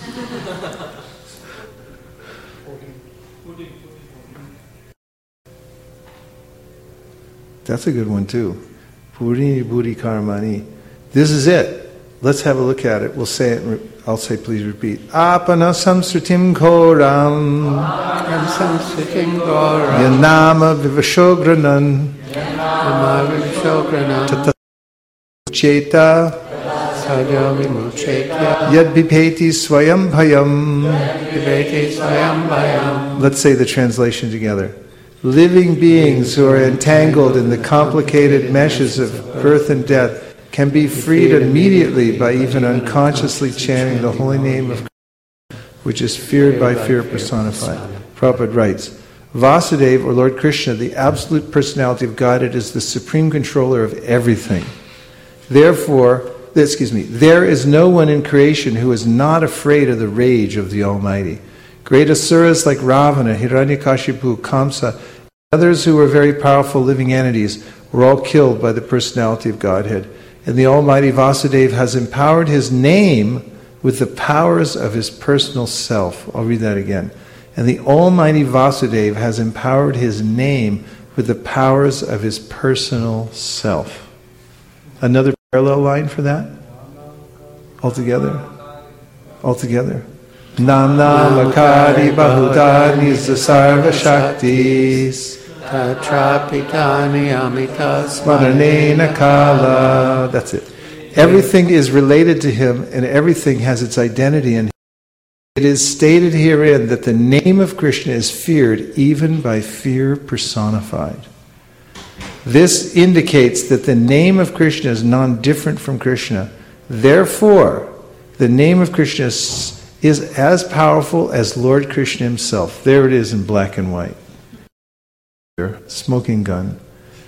That's a good one too. Puri Buri Karmani. This is it. Let's have a look at it. We'll say it. I'll say, please repeat. Apana samsrutim koram. Samsrutim koram. Yanama vivashogranan. Yanama vivashogranan. Tata cheta. sajo vimuchetya. Yad bipeti swayam bhayam. Viveti swayam bhayam. Let's say the translation together. Living beings who are entangled in the complicated meshes of birth and death can be freed immediately by even unconsciously chanting the holy name of God, which is feared by fear personified. Prabhupada writes, Vasudeva, or Lord Krishna, the absolute personality of Godhead, is the supreme controller of everything. Therefore, excuse me, there is no one in creation who is not afraid of the rage of the Almighty. Great asuras like Ravana, Hiranyakashipu, Kamsa, and others who were very powerful living entities were all killed by the personality of Godhead. And the Almighty Vasudeva has empowered his name with the powers of his personal self. I'll read that again. And the Almighty Vasudeva has empowered his name with the powers of his personal self. Another parallel line for that? Altogether? Altogether. Nam namakari bahutani sarva shaktis. Tatra pitani amitas Smaranena kala. That's it. Everything is related to him and everything has its identity in him. It is stated herein that the name of Krishna is feared even by fear personified. This indicates that the name of Krishna is non-different from Krishna. Therefore, the name of Krishna is, is as powerful as Lord Krishna himself. There it is in black and white. Smoking gun.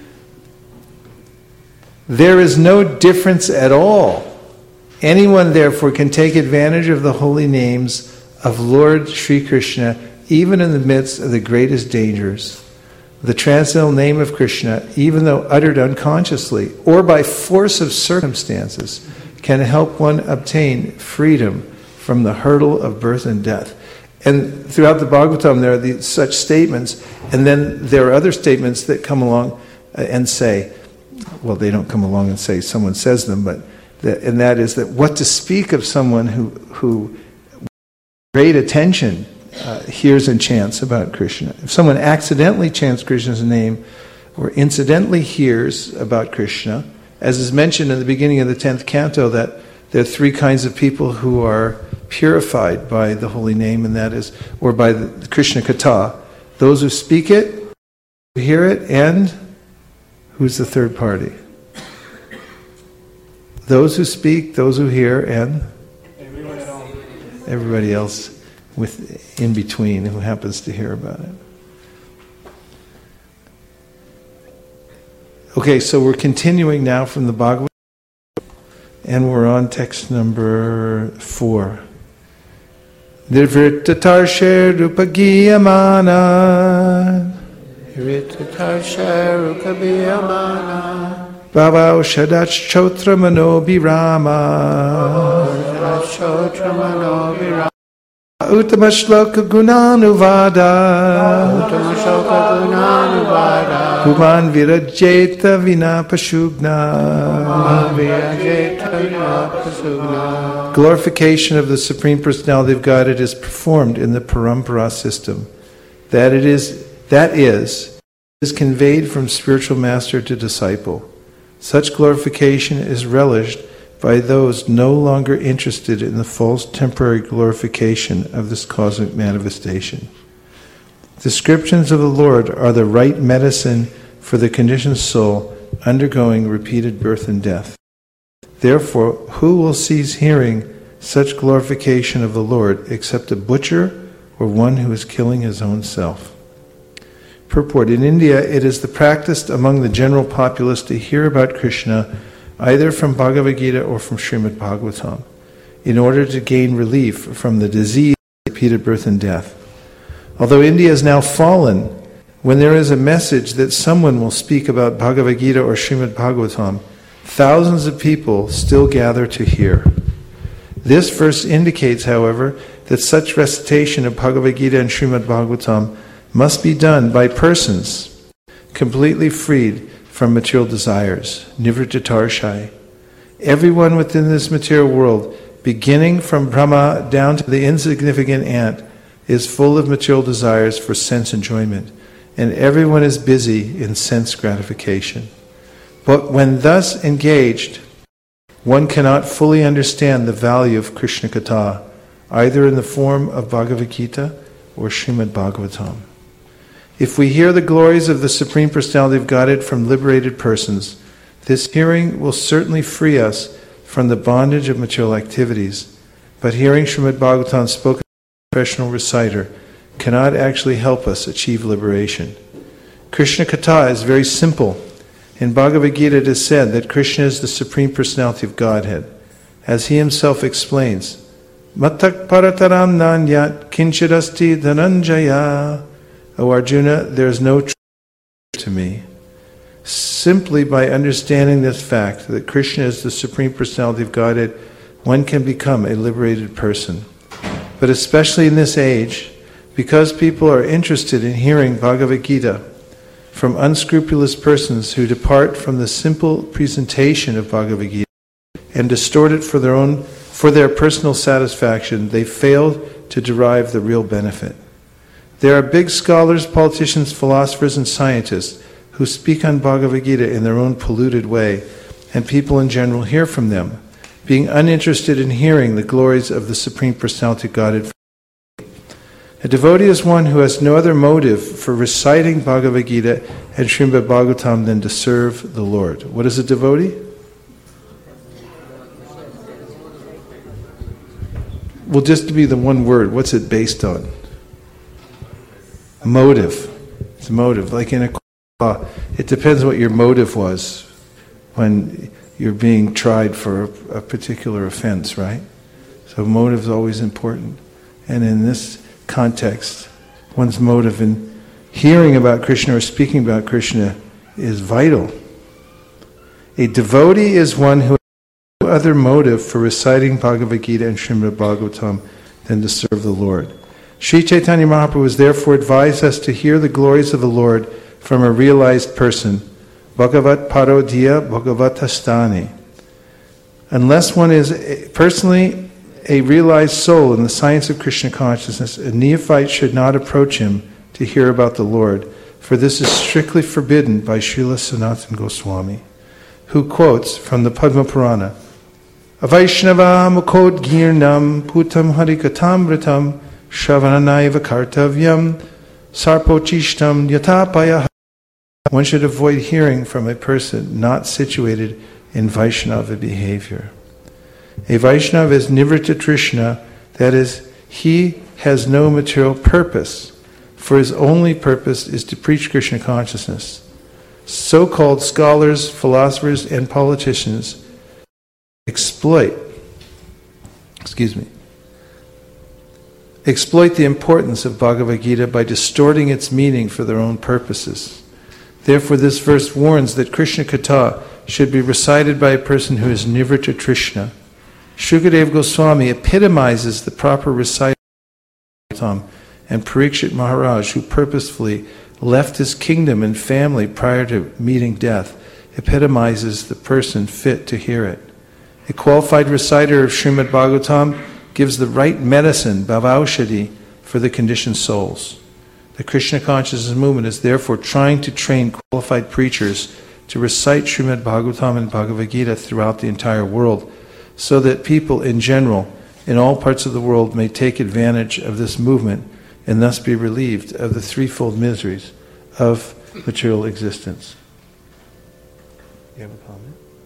There is no difference at all. Anyone, therefore, can take advantage of the holy names of Lord Sri Krishna, even in the midst of the greatest dangers. The transcendental name of Krishna, even though uttered unconsciously or by force of circumstances, can help one obtain freedom from the hurdle of birth and death. And throughout the Bhagavatam there are these, such statements, and then there are other statements that come along and say, well, they don't come along and say, someone says them, but that, and that is that what to speak of someone who, who great attention uh, hears and chants about Krishna. If someone accidentally chants Krishna's name or incidentally hears about Krishna, as is mentioned in the beginning of the tenth canto, that there are three kinds of people who are purified by the holy name, and that is, or by the Krishna Katha. Those who speak it, who hear it, and who's the third party? Those who speak, those who hear, and everybody else with in between who happens to hear about it. Okay, so we're continuing now from the Bhagavad Gita, and we're on text number four. Nirvritarshe rupagiyamana Nirvritarshe rupagiyamana Bhava Shadach Chotra Mano Birama Chotra Mano Birama Uttama Shloka Gunanuvada Uttama Shloka Gunanuvada Puman Virajeta Vina Pashugna Puman Virajeta Vina Pashugna. Glorification of the Supreme Personality of Godhead is performed in the Parampara system. That it is, that is, is conveyed from spiritual master to disciple. Such glorification is relished by those no longer interested in the false temporary glorification of this cosmic manifestation. Descriptions of the Lord are the right medicine for the conditioned soul undergoing repeated birth and death. Therefore, who will cease hearing such glorification of the Lord except a butcher or one who is killing his own self? Purport. In India, it is the practice among the general populace to hear about Krishna either from Bhagavad Gita or from Srimad Bhagavatam in order to gain relief from the disease of repeated birth and death. Although India is now fallen, when there is a message that someone will speak about Bhagavad Gita or Srimad Bhagavatam, thousands of people still gather to hear. This verse indicates, however, that such recitation of Bhagavad Gita and Srimad Bhagavatam must be done by persons completely freed from material desires, nivrittatarshai. Everyone within this material world, beginning from Brahma down to the insignificant ant, is full of material desires for sense enjoyment, and everyone is busy in sense gratification. But when thus engaged, one cannot fully understand the value of Krishna Katha, either in the form of Bhagavad Gita or Srimad Bhagavatam. If we hear the glories of the Supreme Personality of Godhead from liberated persons, this hearing will certainly free us from the bondage of material activities, but hearing Srimad Bhagavatam spoken by a professional reciter cannot actually help us achieve liberation. Krishna Katha is very simple. In Bhagavad Gita it is said that Krishna is the Supreme Personality of Godhead. As he himself explains, Mattak parataram nanyat kinchirasti dhananjaya. O Arjuna, there is no truth to me. Simply by understanding this fact that Krishna is the Supreme Personality of Godhead, one can become a liberated person. But especially in this age, because people are interested in hearing Bhagavad Gita from unscrupulous persons who depart from the simple presentation of Bhagavad Gita and distort it for their own, for their personal satisfaction, they fail to derive the real benefit. There are big scholars, politicians, philosophers, and scientists who speak on Bhagavad Gita in their own polluted way, and people in general hear from them, being uninterested in hearing the glories of the Supreme Personality of Godhead. A devotee is one who has no other motive for reciting Bhagavad Gita and Srimad Bhagavatam than to serve the Lord. What is a devotee? Well, just to be the one word, what's it based on? Motive. It's a motive. Like in a uh, it depends what your motive was when you're being tried for a, a particular offense, right? So motive is always important. And in this context, one's motive in hearing about Krishna or speaking about Krishna is vital. A devotee is one who has no other motive for reciting Bhagavad Gita and Srimad Bhagavatam than to serve the Lord. Sri Chaitanya Mahaprabhu has therefore advised us to hear the glories of the Lord from a realized person, Bhagavat Parodiya Bhagavatastani. Unless one is personally a realized soul in the science of Krishna consciousness, a neophyte should not approach him to hear about the Lord, for this is strictly forbidden by Srila Sanatana Goswami, who quotes from the Padma Purana, Avaishnava mukod girnam putam harikatamritam shravananaiva kartavyam sarpochishtam yatapaya. One should avoid hearing from a person not situated in Vaishnava behavior. A Vaishnava is Nivritta Trishna, that is, he has no material purpose, for his only purpose is to preach Krishna consciousness. So-called scholars, philosophers, and politicians exploit, excuse me, exploit the importance of Bhagavad Gita by distorting its meaning for their own purposes. Therefore, this verse warns that Krishna Katha should be recited by a person who is Nivritta Trishna. Shukadeva Goswami epitomizes the proper recitation of Bhagavatam, and Parikshit Maharaj, who purposefully left his kingdom and family prior to meeting death, epitomizes the person fit to hear it. A qualified reciter of Srimad Bhagavatam gives the right medicine, bhavaushadhi, for the conditioned souls. The Krishna consciousness movement is therefore trying to train qualified preachers to recite Srimad Bhagavatam and Bhagavad Gita throughout the entire world, so that people in general, in all parts of the world, may take advantage of this movement and thus be relieved of the threefold miseries of material existence. You have a comment?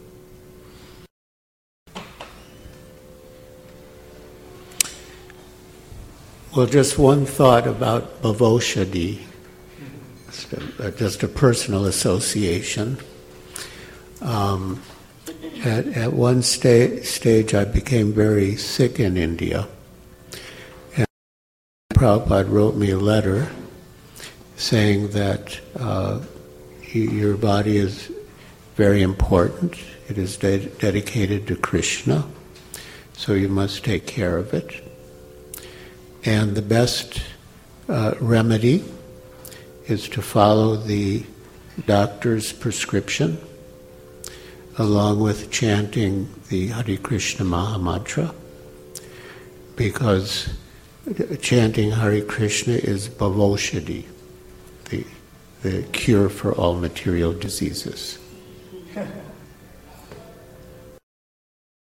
Well, just one thought about Bhavoshadi, just a, just a personal association. Um, at, at one sta- stage, I became very sick in India. And Prabhupada wrote me a letter saying that uh, your body is very important. It is de- dedicated to Krishna, so you must take care of it. And the best uh, remedy is to follow the doctor's prescription, along with chanting the Hare Krishna Mahamantra, because chanting Hare Krishna is Bhavoshadi, the, the cure for all material diseases.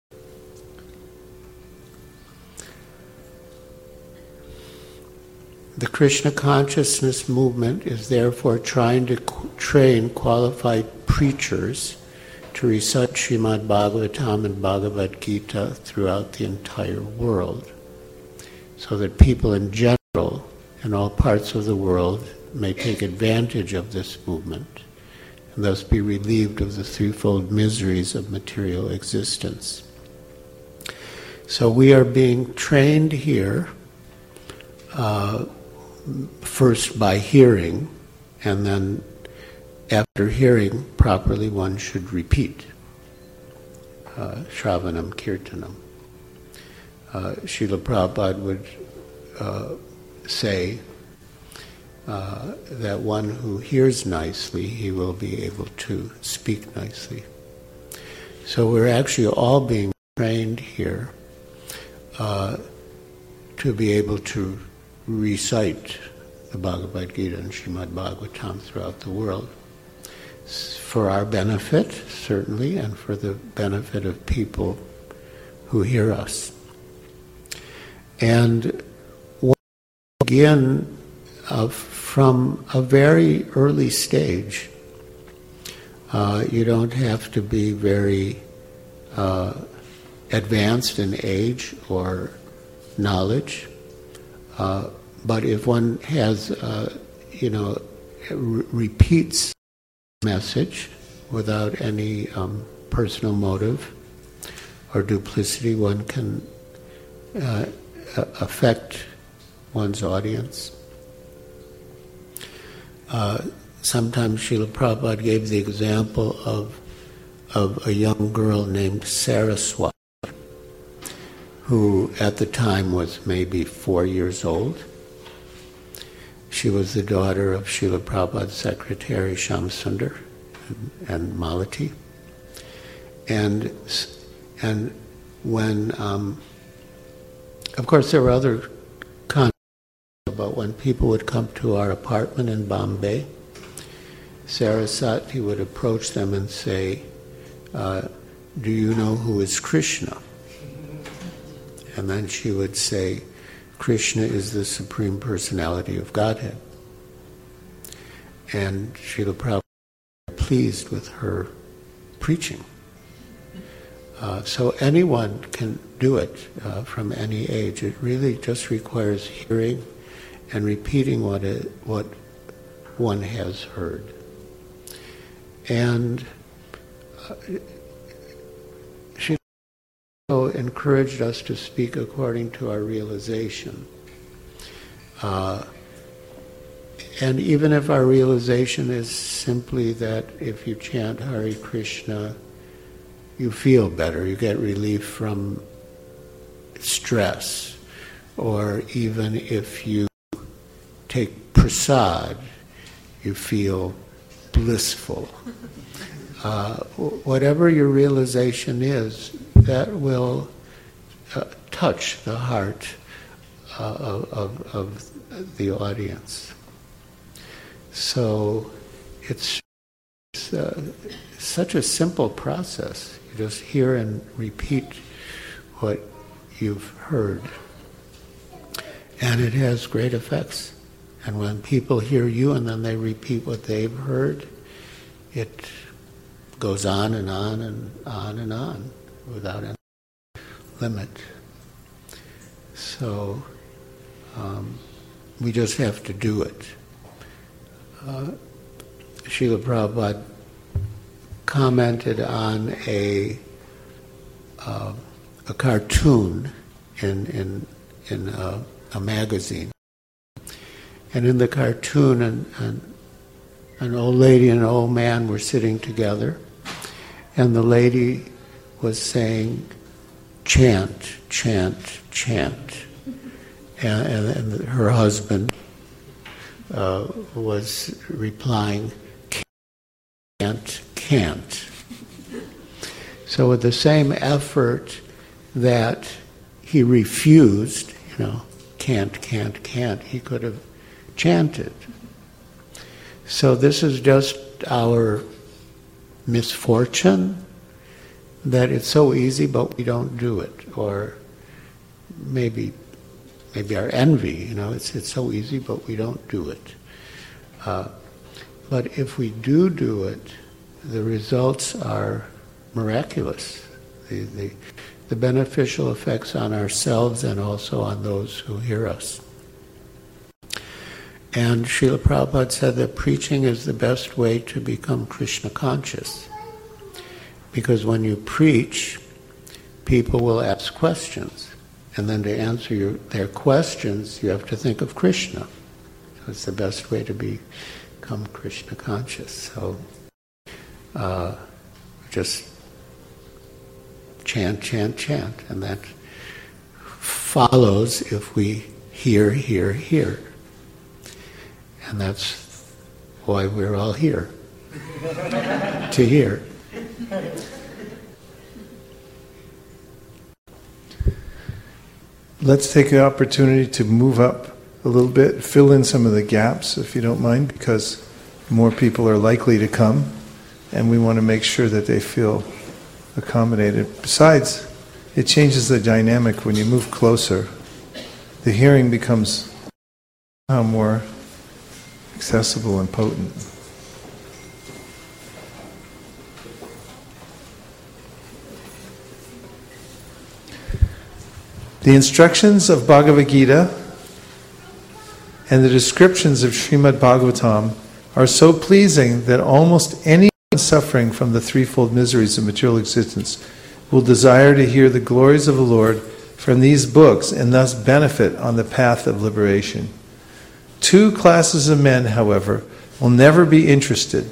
the Krishna consciousness movement is therefore trying to qu- train qualified preachers to recite Srimad Bhagavatam and Bhagavad Gita throughout the entire world, so that people in general in all parts of the world may take advantage of this movement and thus be relieved of the threefold miseries of material existence. So we are being trained here, uh, first by hearing, and then after hearing properly one should repeat. Uh, Shravanam Kirtanam. Uh, Srila Prabhupada would uh, say uh, that one who hears nicely, he will be able to speak nicely. So we're actually all being trained here uh, to be able to recite the Bhagavad Gita and Srimad Bhagavatam throughout the world, for our benefit, certainly, and for the benefit of people who hear us. And we begin uh, from a very early stage. Uh, you don't have to be very uh, advanced in age or knowledge, uh, but if one has, uh, you know, re- repeats message without any um, personal motive or duplicity, one can uh, affect one's audience. Uh, sometimes Srila Prabhupada gave the example of of a young girl named Saraswati, who at the time was maybe four years old. She was the daughter of Srila Prabhupada's secretary Shamsundar and, and Malati. And and when, um, of course there were other concepts about when people would come to our apartment in Bombay, Saraswati would approach them and say, uh, do you know who is Krishna? And then she would say, Krishna is the Supreme Personality of Godhead. And Srila Prabhupada was pleased with her preaching. Uh, so anyone can do it uh, from any age. It really just requires hearing and repeating what it, what one has heard. And uh, she also encouraged us to speak according to our realization. Uh, and even if our realization is simply that if you chant Hare Krishna, you feel better, you get relief from stress, or even if you take prasad, you feel blissful. Uh, whatever your realization is, that will uh, touch the heart uh, of, of, of the audience. So it's, it's uh, such a simple process. You just hear and repeat what you've heard. And it has great effects. And when people hear you and then they repeat what they've heard, it goes on and on and on and on without any limit. So um, we just have to do it. Uh, Srila Prabhupada commented on a uh, a cartoon in in in a, a magazine, and in the cartoon, an, an an old lady and an old man were sitting together, and the lady was saying, "Chant, chant, chant," and, and, and her husband uh, was replying, "Can't, can't." So with the same effort that he refused, you know, can't, can't, can't, he could have chanted. So this is just our misfortune, that it's so easy but we don't do it, or maybe maybe our envy. You know, it's it's so easy, but we don't do it. Uh, but if we do do it, the results are miraculous. The, the, the beneficial effects on ourselves and also on those who hear us. And Srila Prabhupada said that preaching is the best way to become Krishna conscious. Because when you preach, people will ask questions. And then to answer your, their questions, you have to think of Krishna. So it's the best way to become Krishna conscious. So uh, just chant, chant, chant. And that follows if we hear, hear, hear. And that's why we're all here, to hear. Let's take the opportunity to move up a little bit, fill in some of the gaps, if you don't mind, because more people are likely to come, and we want to make sure that they feel accommodated. Besides, it changes the dynamic when you move closer. The hearing becomes somehow more accessible and potent. The instructions of Bhagavad Gita and the descriptions of Srimad Bhagavatam are so pleasing that almost anyone suffering from the threefold miseries of material existence will desire to hear the glories of the Lord from these books and thus benefit on the path of liberation. Two classes of men, however, will never be interested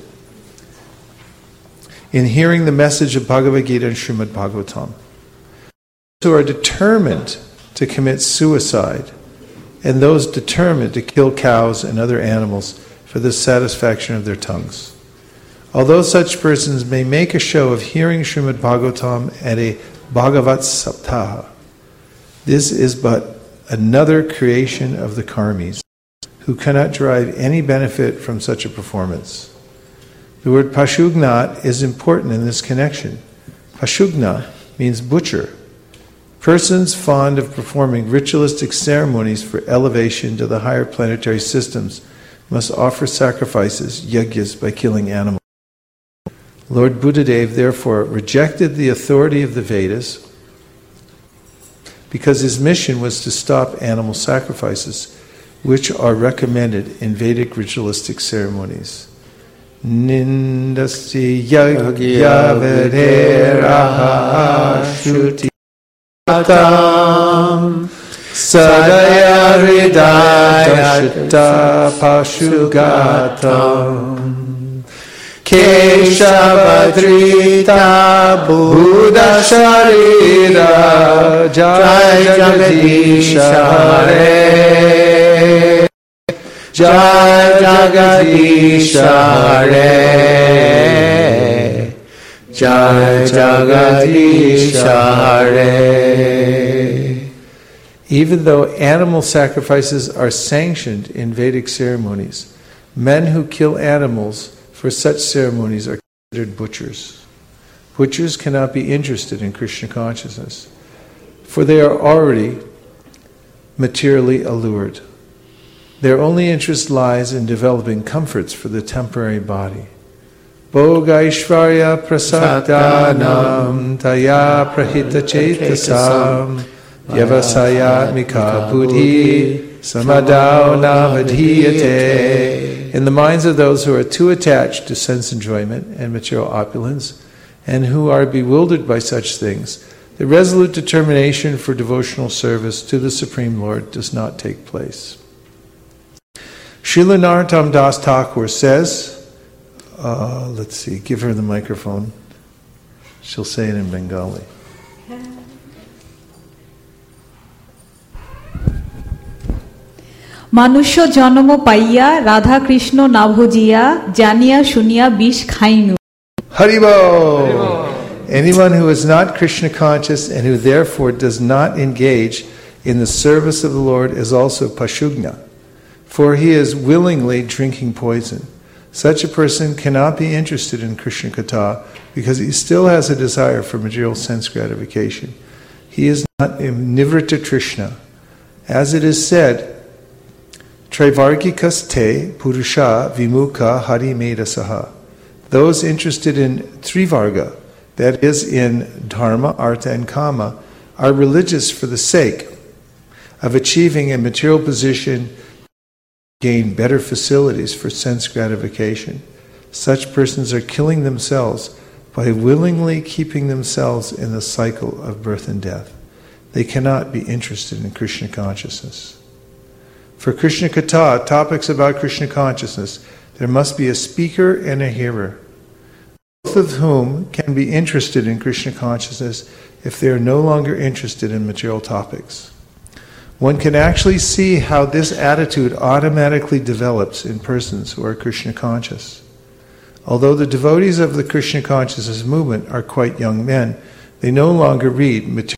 in hearing the message of Bhagavad Gita and Srimad Bhagavatam. Those who are determined to commit suicide and those determined to kill cows and other animals for the satisfaction of their tongues. Although such persons may make a show of hearing Srimad Bhagavatam at a Bhagavat Saptaha, this is but another creation of the karmis, who cannot derive any benefit from such a performance. The word Pashugnat is important in this connection. Pashugna means butcher. Persons fond of performing ritualistic ceremonies for elevation to the higher planetary systems must offer sacrifices, yagyas, by killing animals. Lord Buddhadev therefore rejected the authority of the Vedas because his mission was to stop animal sacrifices, which are recommended in Vedic ritualistic ceremonies. Nindasti yagya vedera shruti atam sadaya hridaya shutta pashugatam keshavadrita buddha sharira jai jagadisha hare Jai Jagadisha Hare Jai Jagadisha Hare. Even though animal sacrifices are sanctioned in Vedic ceremonies, men who kill animals for such ceremonies are considered butchers. Butchers cannot be interested in Krishna consciousness, for they are already materially allured. Their only interest lies in developing comforts for the temporary body. Bhogaishvarya prasadhanam taya prahita chetasam yavasayatmika buddhi samadao navadhiyate. In the minds of those who are too attached to sense enjoyment and material opulence, and who are bewildered by such things, the resolute determination for devotional service to the Supreme Lord does not take place. Srila Narottam Das Thakur says, uh, let's see, give her the microphone. She'll say it in Bengali. Manusya janmo paiya Radha Krishna nabhojiya janiya shunya bish khainu. Haribo! Anyone who is not Krishna conscious and who therefore does not engage in the service of the Lord is also Pashugna, for he is willingly drinking poison. Such a person cannot be interested in Krishna Katha because he still has a desire for material sense gratification. He is not Nivrita Trishna, As it is said, Trivargikaste Purusha Vimukha Hari Medasaha. Those interested in Trivarga, that is, in Dharma, Artha, and Kama, are religious for the sake of achieving a material position, gain better facilities for sense gratification. Such persons are killing themselves by willingly keeping themselves in the cycle of birth and death. They cannot be interested in Krishna consciousness. For Krishna Katha, topics about Krishna consciousness, there must be a speaker and a hearer, both of whom can be interested in Krishna consciousness if they are no longer interested in material topics. One can actually see how this attitude automatically develops in persons who are Krishna conscious. Although the devotees of the Krishna consciousness movement are quite young men, they no longer read material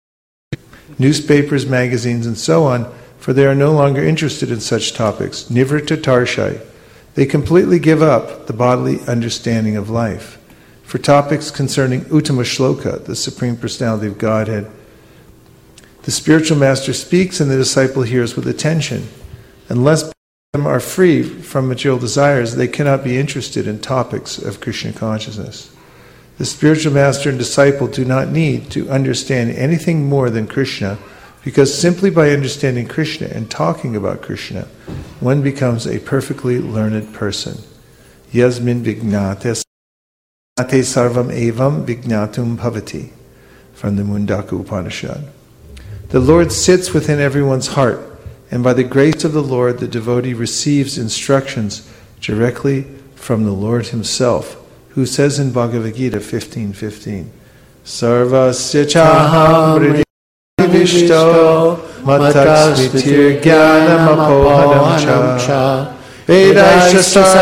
newspapers, magazines, and so on, for they are no longer interested in such topics. Nivritta tarshai. They completely give up the bodily understanding of life. For topics concerning Uttama Shloka, the Supreme Personality of Godhead, the spiritual master speaks and the disciple hears with attention. Unless them are free from material desires, they cannot be interested in topics of Krishna consciousness. The spiritual master and disciple do not need to understand anything more than Krishna, because simply by understanding Krishna and talking about Krishna, one becomes a perfectly learned person. Yasmin vignate sarvam evam vignatum bhavati, from the Mundaka Upanishad. The Lord sits within everyone's heart, and by the grace of the Lord, the devotee receives instructions directly from the Lord Himself, who says in Bhagavad Gita fifteen fifteen, Sarvasya chaham vishto matasvitir jnanam apohanam cha vedaisha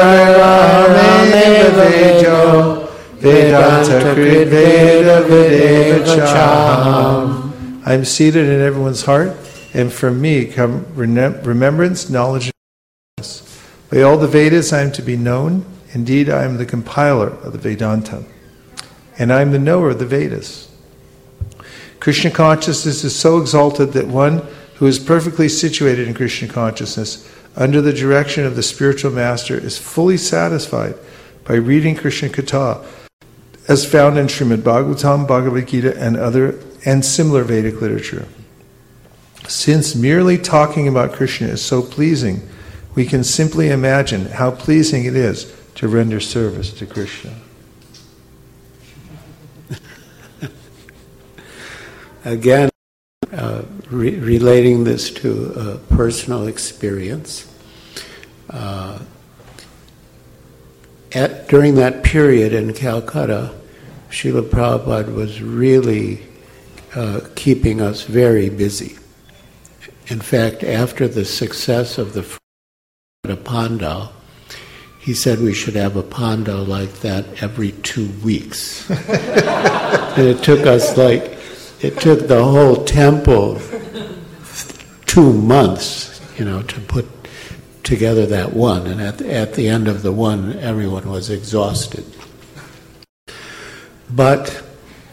sarvame vejo vedanta krit veda videva chaham. I am seated in everyone's heart, and from me come remembrance, knowledge, and knowledge. By all the Vedas I am to be known. Indeed, I am the compiler of the Vedanta, and I am the knower of the Vedas. Krishna consciousness is so exalted that one who is perfectly situated in Krishna consciousness under the direction of the spiritual master is fully satisfied by reading Krishna Katha, as found in Srimad Bhagavatam, Bhagavad Gita, and other and similar Vedic literature. Since merely talking about Krishna is so pleasing, we can simply imagine how pleasing it is to render service to Krishna. Again, uh, re- relating this to a personal experience, uh, at, during that period in Calcutta, Srila Prabhupada was really uh, keeping us very busy. In fact, after the success of the Pandal, he said we should have a Pandal like that every two weeks. And it took us like, it took the whole temple two months, you know, to put together that one. And at the, at the end of the one, everyone was exhausted. But,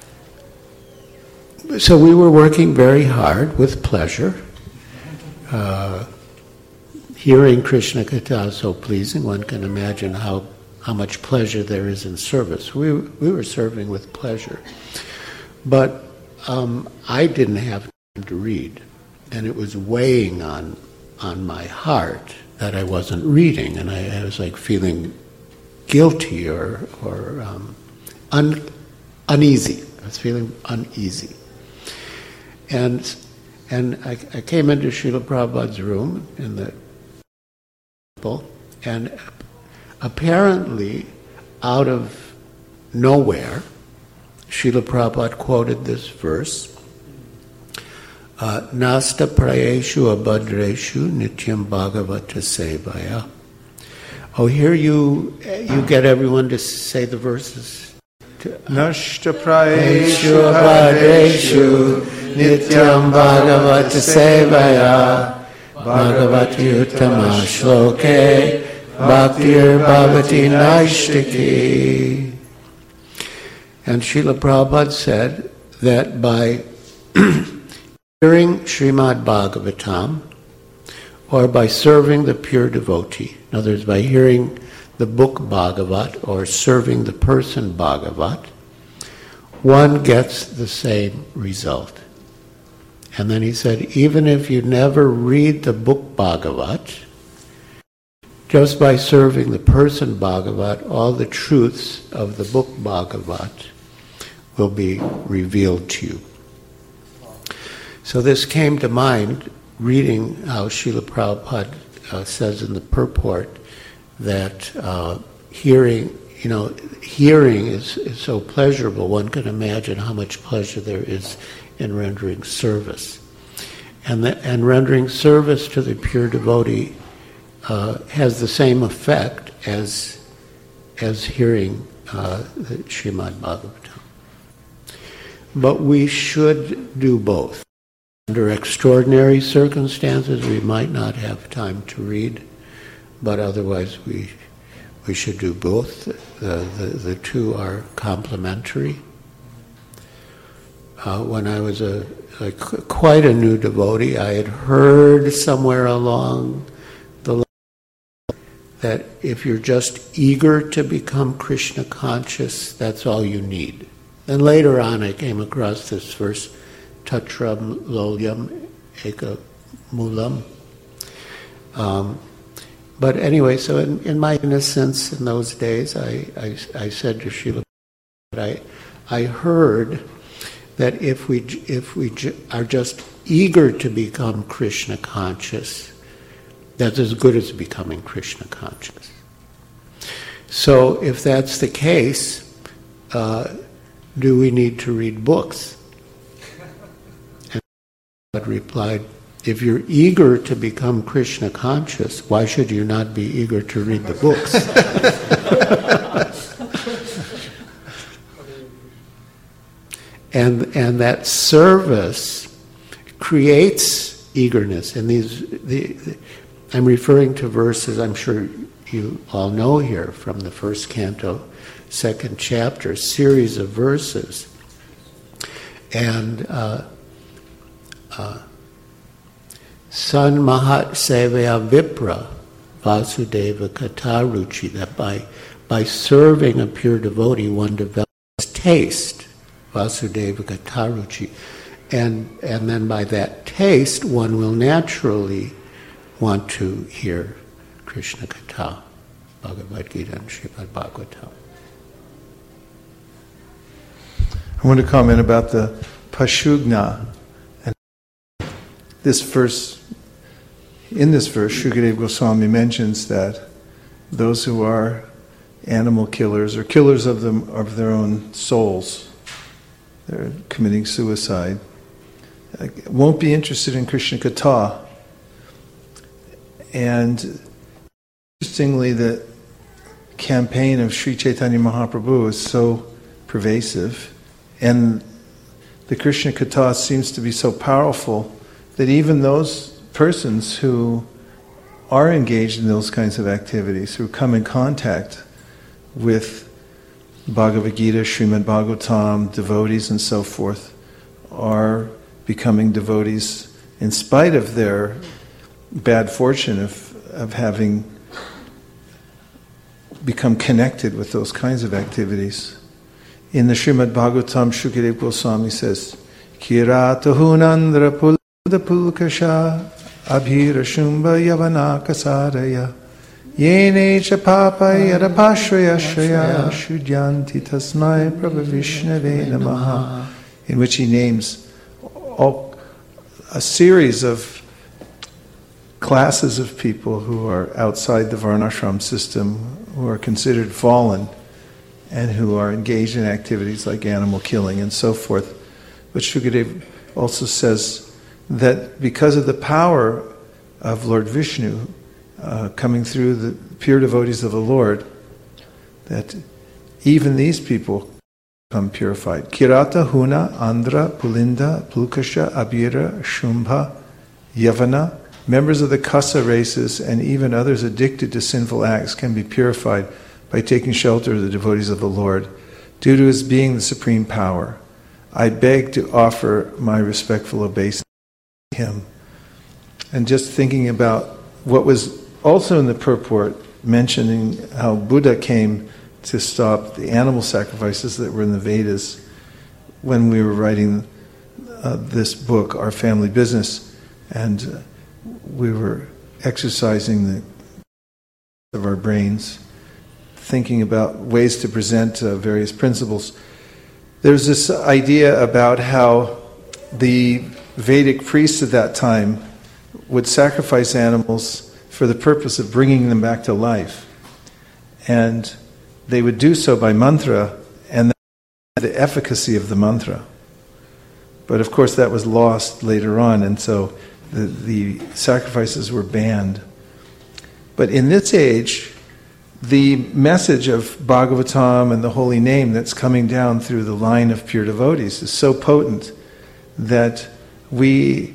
so we were working very hard with pleasure. Uh, hearing Krishna Katha is so pleasing, one can imagine how, how much pleasure there is in service. We, we were serving with pleasure. But um, I didn't have time to read, and it was weighing on, on my heart that I wasn't reading, and I, I was like feeling guilty or, or um, un, uneasy. I was feeling uneasy. And And I, I came into Srila Prabhupada's room in the temple, and apparently, out of nowhere, Srila Prabhupada quoted this verse, uh, Nasta prayeshu abhadreshu nityam bhagavata sevaya. Oh, here you you get everyone to say the verses. Nasta prayeshu abhadreshu nityam bhagavata sevaya bhagavati uttama shloke bhaktir bhavati naishtiki. And Srila Prabhupada said that by hearing Srimad Bhagavatam or by serving the pure devotee. In other words, by hearing the book Bhagavat or serving the person Bhagavat, one gets the same result. And then he said, even if you never read the book Bhagavat, just by serving the person Bhagavat, all the truths of the book Bhagavat will be revealed to you. So this came to mind, reading how Srila Prabhupada uh, says in the purport that uh, hearing, you know, hearing is, is so pleasurable, one can imagine how much pleasure there is in rendering service. And, the, and rendering service to the pure devotee uh, has the same effect as, as hearing uh, the Srimad Bhagavatam. But we should do both. Under extraordinary circumstances, we might not have time to read, but otherwise we we should do both. The, the, the two are complementary. Uh, when I was a, a quite a new devotee, I had heard somewhere along the line that if you're just eager to become Krishna conscious, that's all you need. And later on, I came across this verse, Tatram lolyam eka mulam. Um, but anyway, so in, in my innocence in those days, I, I, I said to Srila, I, I heard that if we if we are just eager to become Krishna conscious, that's as good as becoming Krishna conscious. So if that's the case, uh, do we need to read books? And God replied, if you're eager to become Krishna conscious, why should you not be eager to read the books? and and that service creates eagerness. And these, the, the, I'm referring to verses I'm sure you all know here from the first canto, second chapter, series of verses. And uh, uh, San Mahat Sevaya Vipra Vasudeva Kataruchi, that by, by serving a pure devotee one develops taste, Vasudeva Kataruchi, and, and then by that taste one will naturally want to hear Krishna Katha, Bhagavad Gita and Srimad Bhagavatam. I want to comment about the Pashugna. And this verse, in this verse, Shukadeva Goswami mentions that those who are animal killers or killers of them of their own souls, they're committing suicide, won't be interested in Krishna Katha. And interestingly, the campaign of Sri Chaitanya Mahaprabhu is so pervasive, and the Krishna Katha seems to be so powerful that even those persons who are engaged in those kinds of activities, who come in contact with Bhagavad Gita, Srimad Bhagavatam, devotees and so forth, are becoming devotees in spite of their bad fortune of, of having become connected with those kinds of activities. In the Srimad Bhagavatam, Shukadeva Goswami says, Kiratahunandra pulkasha abhira shumba yavana kasaraya yenecha papaya rapashraya shraya shudyanti tasmai prabhavishnave namaha, in which he names all, a series of classes of people who are outside the Varnashram system, who are considered fallen, and who are engaged in activities like animal killing and so forth. But Shukadeva also says that because of the power of Lord Vishnu uh, coming through the pure devotees of the Lord, that even these people become purified. Kirata, Huna, Andhra, Pulinda, Pulkasha, Abhira, Shumbha, Yavana, members of the Kasa races and even others addicted to sinful acts can be purified by taking shelter of the devotees of the Lord, due to his being the supreme power. I beg to offer my respectful obeisance him. And just thinking about what was also in the purport, mentioning how Buddha came to stop the animal sacrifices that were in the Vedas when we were writing uh, this book, Our Family Business, and uh, we were exercising the of our brains, thinking about ways to present uh, various principles. There's this idea about how the Vedic priests at that time would sacrifice animals for the purpose of bringing them back to life. And they would do so by mantra and the efficacy of the mantra. But of course that was lost later on, and so the, the sacrifices were banned. But in this age, the message of Bhagavatam and the holy name that's coming down through the line of pure devotees is so potent that we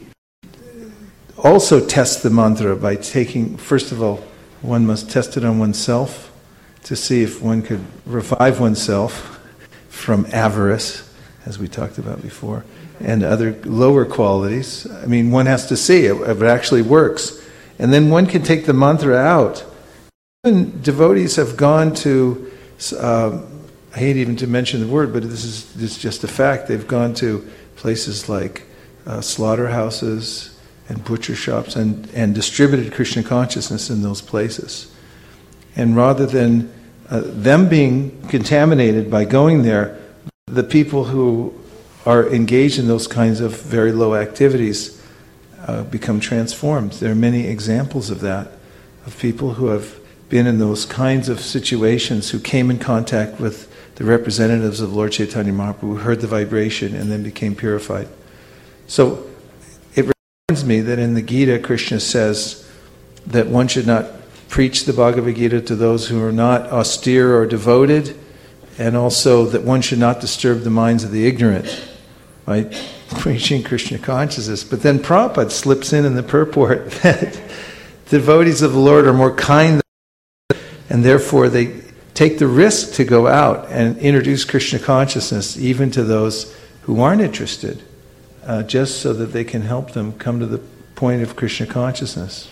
also test the mantra by taking, first of all, one must test it on oneself to see if one could revive oneself from avarice, as we talked about before, and other lower qualities. I mean, one has to see if it actually works. And then one can take the mantra out. Even devotees have gone to, uh, I hate even to mention the word, but this is, this is just a fact, they've gone to places like uh, slaughterhouses and butcher shops and, and distributed Krishna consciousness in those places. And rather than uh, them being contaminated by going there, the people who are engaged in those kinds of very low activities uh, become transformed. There are many examples of that, of people who have been in those kinds of situations, who came in contact with the representatives of Lord Chaitanya Mahaprabhu, who heard the vibration and then became purified. So it reminds me that in the Gita, Krishna says that one should not preach the Bhagavad Gita to those who are not austere or devoted, and also that one should not disturb the minds of the ignorant by preaching Krishna consciousness. But then Prabhupada slips in in the purport that the devotees of the Lord are more kind, and therefore they take the risk to go out and introduce Krishna consciousness even to those who aren't interested, uh, just so that they can help them come to the point of Krishna consciousness.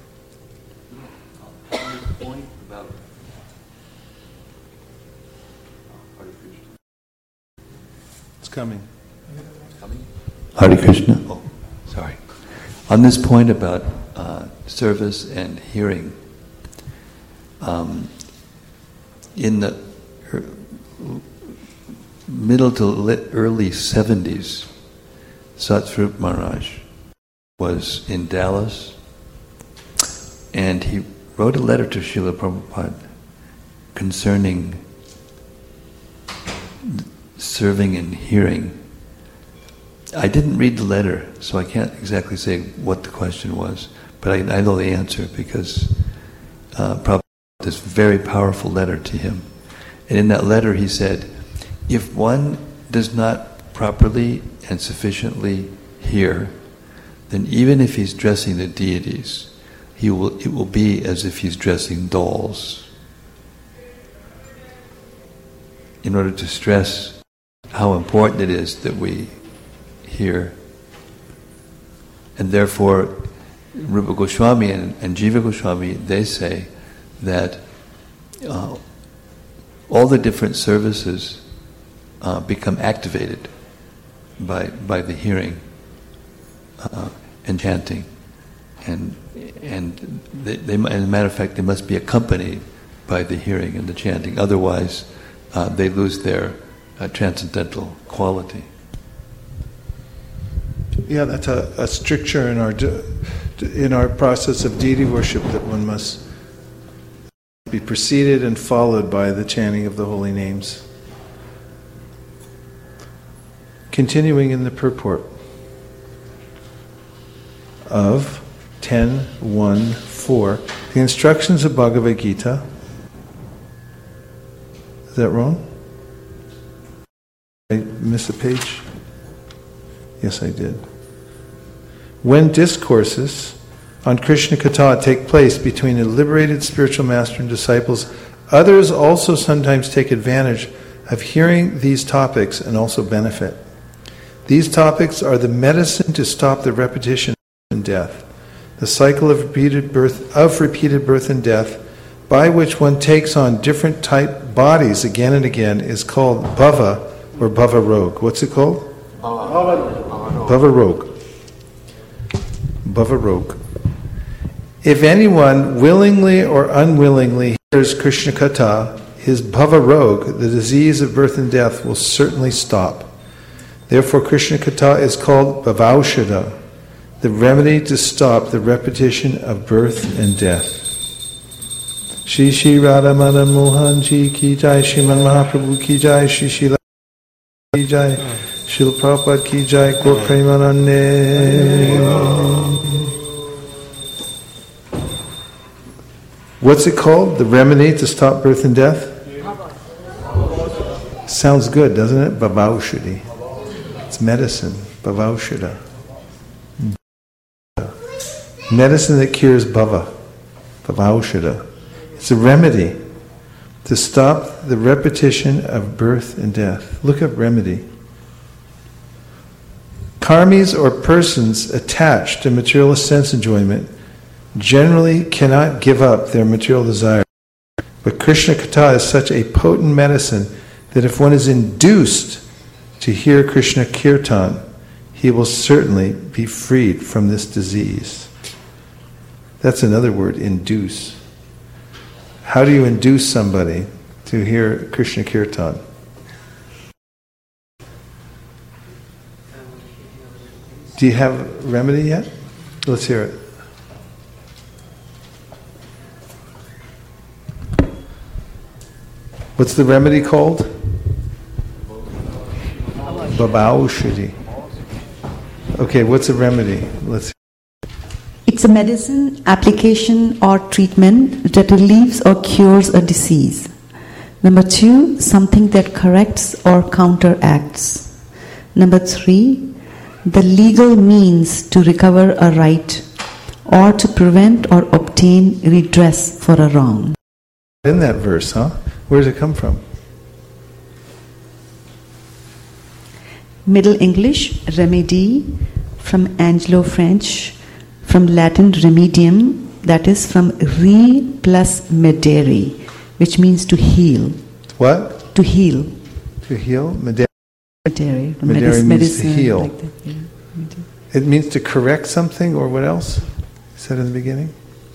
It's coming. Hare Krishna. Oh, sorry. On this point about uh, service and hearing, um, in the er, middle to lit, early seventies, Satsvarup Maharaj was in Dallas, and he wrote a letter to Srila Prabhupada concerning serving and hearing. I didn't read the letter, so I can't exactly say what the question was, but I, I know the answer because uh, Prabhupada wrote this very powerful letter to him. And in that letter he said, if one does not properly and sufficiently hear, then even if he's dressing the deities, he will, it will be as if he's dressing dolls. In order to stress how important it is that we hear. And therefore, Rupa Goswami and, and Jiva Goswami, they say that uh, all the different services uh, become activated by by the hearing uh, and chanting, and and they, they, as a matter of fact, they must be accompanied by the hearing and the chanting. Otherwise, uh, they lose their uh, transcendental quality. Yeah, that's a, a stricture in our in our process of deity worship, that one must be preceded and followed by the chanting of the holy names. Continuing in the purport of ten one four, the instructions of Bhagavad Gita. Is that wrong? I missed a page? Yes, I did. When discourses on Krishna Katha take place between a liberated spiritual master and disciples, others also sometimes take advantage of hearing these topics and also benefit. These topics are the medicine to stop the repetition of death, the cycle of repeated birth, of repeated birth and death, by which one takes on different type bodies again and again, is called bhava or bhava rog. What's it called? Bhava rog. Bhava rog. If anyone willingly or unwillingly hears Krishna Katha, his bhava rog, the disease of birth and death, will certainly stop. Therefore, Krishna Katha is called bhavaushadha, the remedy to stop the repetition of birth and death. Shri Shri Radha Madan Mohan Ji Ki Jai, Shriman Mahaprabhu Ki Jai, Shri Shri Ki Jai, Srila Prabhupada Ki Jai, Gaur Premanande. What's it called? The remedy to stop birth and death? Sounds good, doesn't it? Bhavaushadhi. It's medicine. Bhavaushadha. Medicine that cures bhava. Bhavaushadha. It's a remedy to stop the repetition of birth and death. Look up remedy. Karmis or persons attached to materialist sense enjoyment generally cannot give up their material desire. But Krishna Katha is such a potent medicine that if one is induced to hear Krishna Kirtan, he will certainly be freed from this disease. That's another word, induce. How do you induce somebody to hear Krishna Kirtan? Do you have a remedy yet? Let's hear it. What's the remedy called? Bhavaushadhi. Okay, what's a remedy? Let's hear. It's a medicine, application or treatment that relieves or cures a disease. Number two, something that corrects or counteracts. Number three, the legal means to recover a right or to prevent or obtain redress for a wrong. In that verse, huh? Where does it come from? Middle English, remedy, from Anglo-French, from Latin remedium, that is from re plus medere, which means to heal. What? To heal. To heal? Medere. Medere. Medere means medicine, to heal. Like that, yeah. It means to correct something, or what else? You said in the beginning?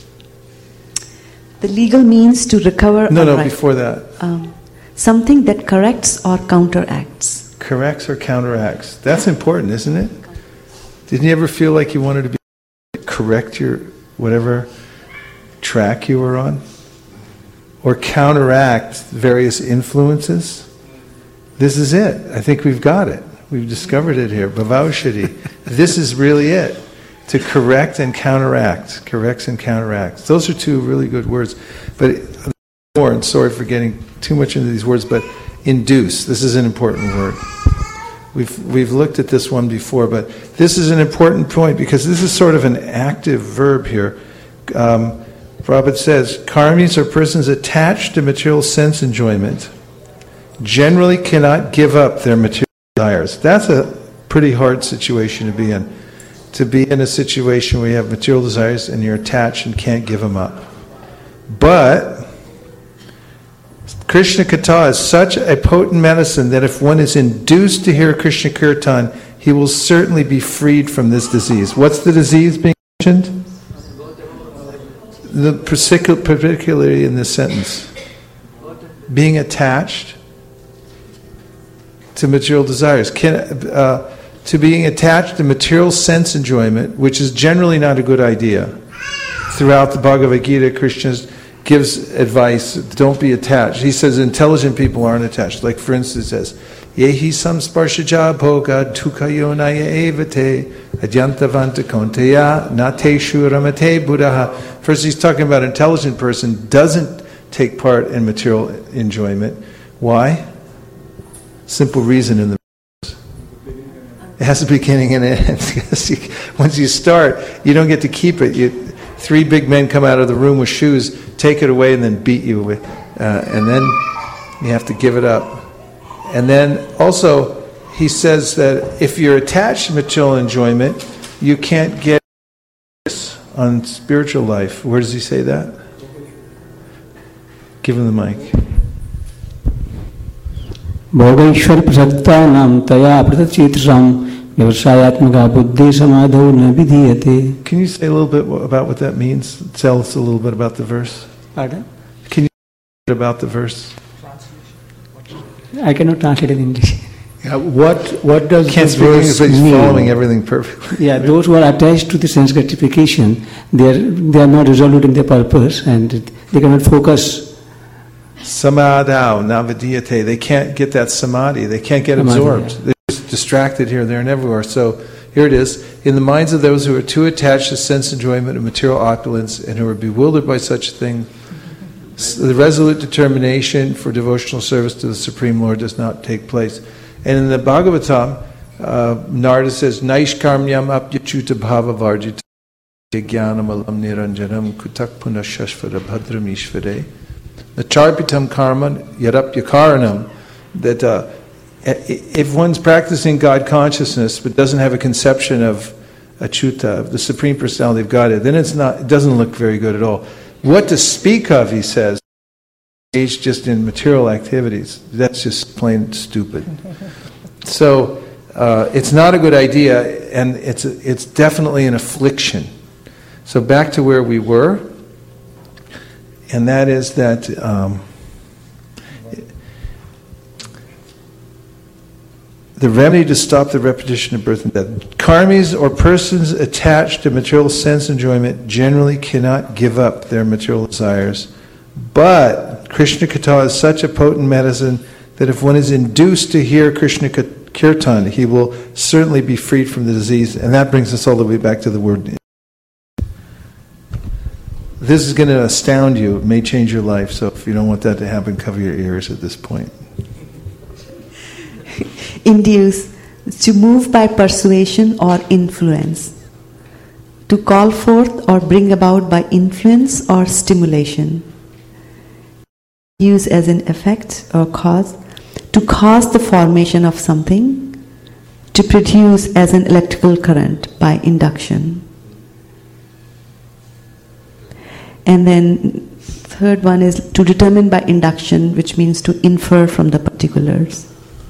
The legal means to recover No, a no, right. before that. Um, something that corrects or counteracts. Corrects or counteracts. That's important, isn't it? Didn't you ever feel like you wanted to be correct your whatever track you were on? Or counteract various influences? This is it. I think we've got it. We've discovered it here. Bhavaushadhi. This is really it. To correct and counteract. Corrects and counteracts. Those are two really good words. But more, and sorry for getting too much into these words, but induce. This is an important word. We've we've looked at this one before, but this is an important point because this is sort of an active verb here. Um, Prabhupada says, karmis are persons attached to material sense enjoyment generally cannot give up their material desires. That's a pretty hard situation to be in. To be in a situation where you have material desires and you're attached and can't give them up. But Krishna Katha is such a potent medicine that if one is induced to hear Krishna Kirtan, he will certainly be freed from this disease. What's the disease being mentioned? The particularly in this sentence. Being attached to material desires. Can, uh, to being attached to material sense enjoyment, which is generally not a good idea. Throughout the Bhagavad Gita, Krishna gives advice, don't be attached. He says intelligent people aren't attached. Like for instance, it says, Yehi samsparshaja bhoga tukayonaya evate adyantavanta konteya nateshu ramate buddha. First he's talking about an intelligent person doesn't take part in material enjoyment. Why? Simple reason in the it has a beginning and an end. Once you start, you don't get to keep it. You, three big men come out of the room with shoes, take it away, and then beat you with, uh, and then you have to give it up. And then also, he says that if you're attached to material enjoyment, you can't get on spiritual life. Where does he say that? Give him the mic. भोगैश्वर प्रसक्ता नाम तया प्रतचेतसाम व्यवसायात्मका बुद्धि समाधौ न विधीयते. Can you say a little bit about what that means? Tell us a little bit about the verse. Pardon? Can you say about the verse? I cannot translate in English. Yeah, what what does Can't the speak English, verse but he's mean? following everything perfectly. Yeah, those who are attached to the sense gratification, they are they are not resolute in their purpose, and they cannot focus. Samadhau, navadiyate. They can't get that samadhi. They can't get Samadhi, absorbed. yeah. They're just distracted here, there, and everywhere. So here it is. In the minds of those who are too attached to sense enjoyment and material opulence and who are bewildered by such thing, the resolute determination for devotional service to the Supreme Lord does not take place. And in the Bhagavatam, uh, Narada says, Naishkarmyam apyachuta bhava varjita jnanamalam niranjanam kutak punashashvara bhadram ishvare. The charpitam karma yarapyakaranam, that uh, if one's practicing God consciousness but doesn't have a conception of Achyuta, of the Supreme Personality of Godhead, then it's not, it doesn't look very good at all. What to speak of, he says, engaged just in material activities. That's just plain stupid. So uh, it's not a good idea, and it's a, it's definitely an affliction. So back to where we were. And that is that um, the remedy to stop the repetition of birth and death. Karmis or persons attached to material sense enjoyment generally cannot give up their material desires. But Krishna Katha is such a potent medicine that if one is induced to hear Krishna Kirtan, he will certainly be freed from the disease. And that brings us all the way back to the word. This is going to astound you. It may change your life. So if you don't want that to happen, cover your ears at this point. Induce, to move by persuasion or influence. To call forth or bring about by influence or stimulation. Use as an effect or cause. To cause the formation of something. To produce as an electrical current by induction. And then third one is to determine by induction, which means to infer from the particulars.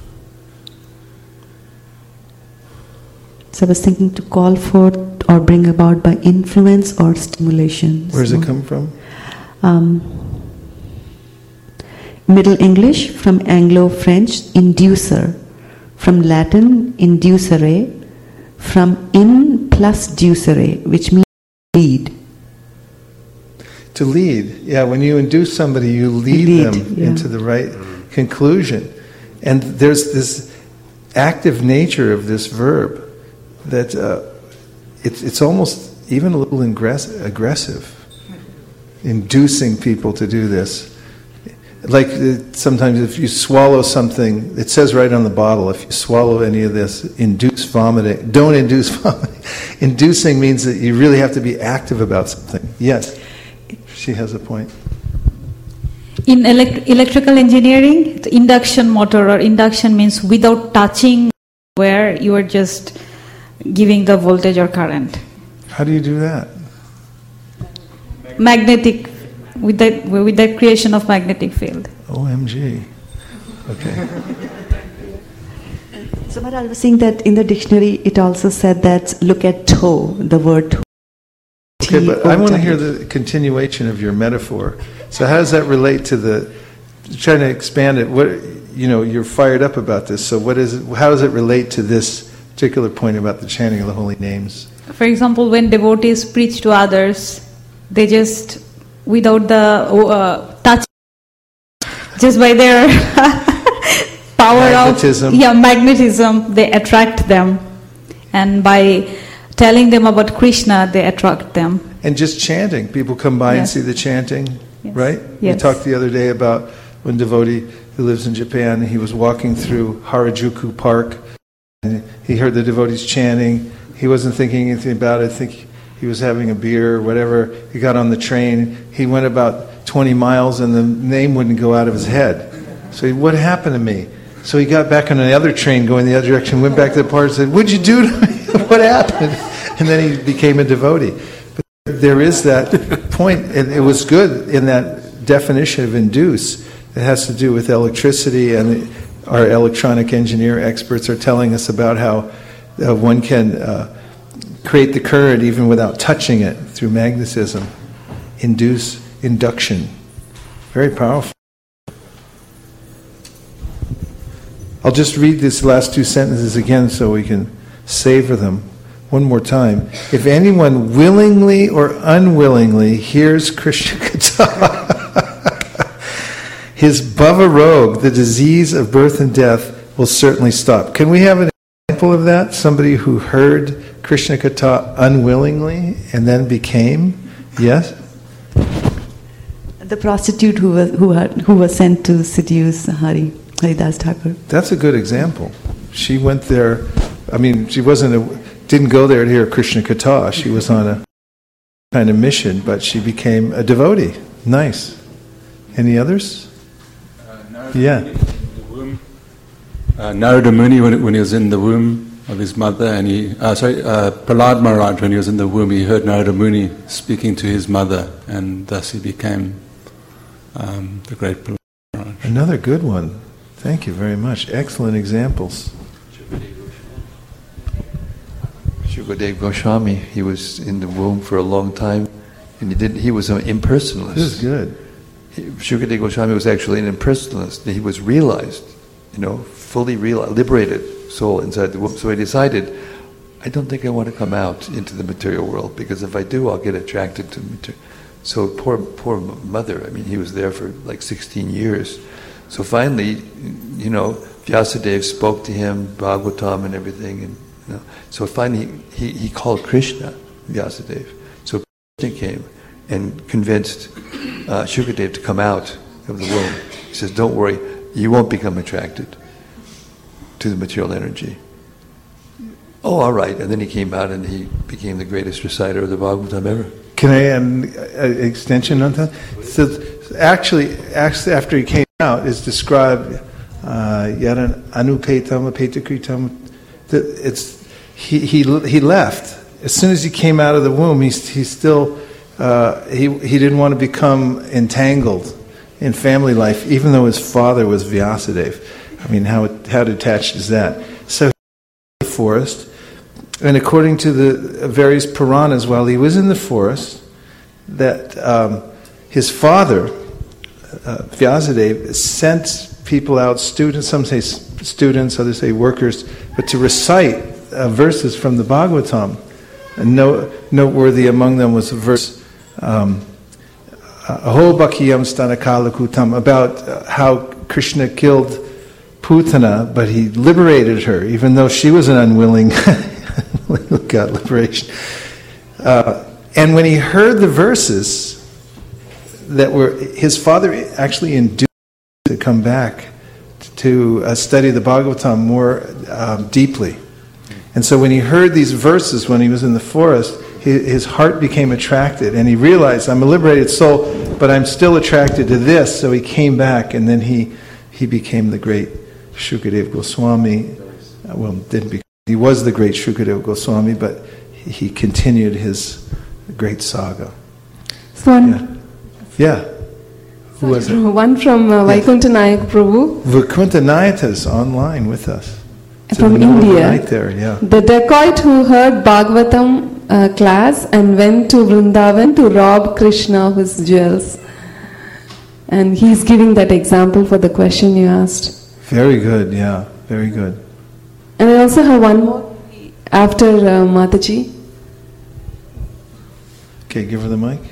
So I was thinking to call forth or bring about by influence or stimulation. Where does so, it come from? Um, Middle English, from Anglo-French, inducer. From Latin, inducere. From in plus ducere, which means lead. To lead. Yeah, when you induce somebody, you lead, lead them yeah. into the right conclusion. And there's this active nature of this verb that uh, it's, it's almost even a little ingress- aggressive, inducing people to do this. Like uh, sometimes if you swallow something, it says right on the bottle, if you swallow any of this, induce vomiting. Don't induce vomiting. Inducing means that you really have to be active about something. Yes, she has a point. In elect- electrical engineering, the induction motor or induction means without touching, where you are just giving the voltage or current. How do you do that? Magnetic, with that with that creation of magnetic field. O M G. Okay. So what I was saying that in the dictionary it also said that look at toe, the word toe. Okay, but I want to hear the continuation of your metaphor. So how does that relate to the, trying to expand it, what, you know, you're fired up about this, so what is it, how does it relate to this particular point about the chanting of the holy names? For example, when devotees preach to others, they just, without the uh, touch, just by their power magnetism. of yeah magnetism, they attract them, and by telling them about Krishna, they attract them. And just chanting, people come by Yes. and see the chanting, Yes. right? Yes. We talked the other day about one devotee who lives in Japan. He was walking through Harajuku Park, and he heard the devotees chanting. He wasn't thinking anything about it. I think he was having a beer or whatever. He got on the train. He went about twenty miles, and the name wouldn't go out of his head. So he, what happened to me? So he got back on another train going the other direction, went back to the park and said, "What'd you do to me? What happened?" And then he became a devotee. But there is that point, and it was good in that definition of induce. It has to do with electricity, and our electronic engineer experts are telling us about how uh, one can uh, create the current even without touching it through magnetism. Induce induction. Very powerful. I'll just read these last two sentences again so we can savor them one more time. If anyone willingly or unwillingly hears Krishna Katha, his bhava rog, the disease of birth and death, will certainly stop. Can we have an example of that? Somebody who heard Krishna Katha unwillingly and then became? Yes? The prostitute who was, who, had, who was sent to seduce Hari. Haridas Thakur. That's a good example. She went there, I mean, she wasn't a, didn't go there to hear Krishna Katha. She was on a kind of mission, but she became a devotee. Nice. Any others? Uh, Narada yeah. Muni in the womb. Uh, Narada Muni, when, when he was in the womb of his mother, and he, uh, sorry, uh, Prahlad Maharaj, when he was in the womb, he heard Narada Muni speaking to his mother, and thus he became um, the great Prahlad Maharaj. Another good one. Thank you very much. Excellent examples. Shukadev Goswami, he was in the womb for a long time, and he didn't. He was an impersonalist. This is good. He, Shukadev Goswami was actually an impersonalist. He was realized, you know, fully realized, liberated soul inside the womb. So he decided, I don't think I want to come out into the material world, because if I do, I'll get attracted to material. So poor, poor mother. I mean, he was there for like sixteen years. So finally, you know, Vyasadeva spoke to him, Bhagavatam and everything, and you know, so finally he, he called Krishna, Vyasadeva. So Krishna came and convinced uh, Shukadev to come out of the womb. He says, "Don't worry, you won't become attracted to the material energy." Oh, all right. And then he came out and he became the greatest reciter of the Bhagavatam ever. Can I add an extension on that? So actually, actually after he came out, is described yaran anupetam apetakritam. It's he he he left as soon as he came out of the womb. He he still uh, he he didn't want to become entangled in family life, even though his father was Vyasadeva. I mean, how how detached is that? So he was in the forest, and according to the various Puranas, while he was in the forest, that um, his father, uh, Vyasadeva, sent people out, students, some say students, others say workers, but to recite uh, verses from the Bhagavatam. And no, noteworthy among them was a verse, um, Aho Bhakiyam Stanakala Kutam, about uh, how Krishna killed Putana, but he liberated her, even though she was an unwilling got liberation. Uh, and when he heard the verses that were, his father actually induced him to come back to uh, study the Bhagavatam more um, deeply. And so when he heard these verses when he was in the forest, his, his heart became attracted, and he realized, I'm a liberated soul, but I'm still attracted to this. So he came back, and then he he became the great Shukadev Goswami. Uh, well, didn't become. He was the great Shukadev Goswami, but he continued his great saga. So one, yeah. yeah. Who was it? One from uh, Vaikuntha Nayak Prabhu. Vaikuntha Nayak is online with us. It's from in the India. Right there, yeah. The dacoit who heard Bhagavatam uh, class and went to Vrindavan to rob Krishna of his jewels. And he's giving that example for the question you asked. Very good, yeah. Very good. And I also have one more after uh, Mataji. Okay, give her the mic.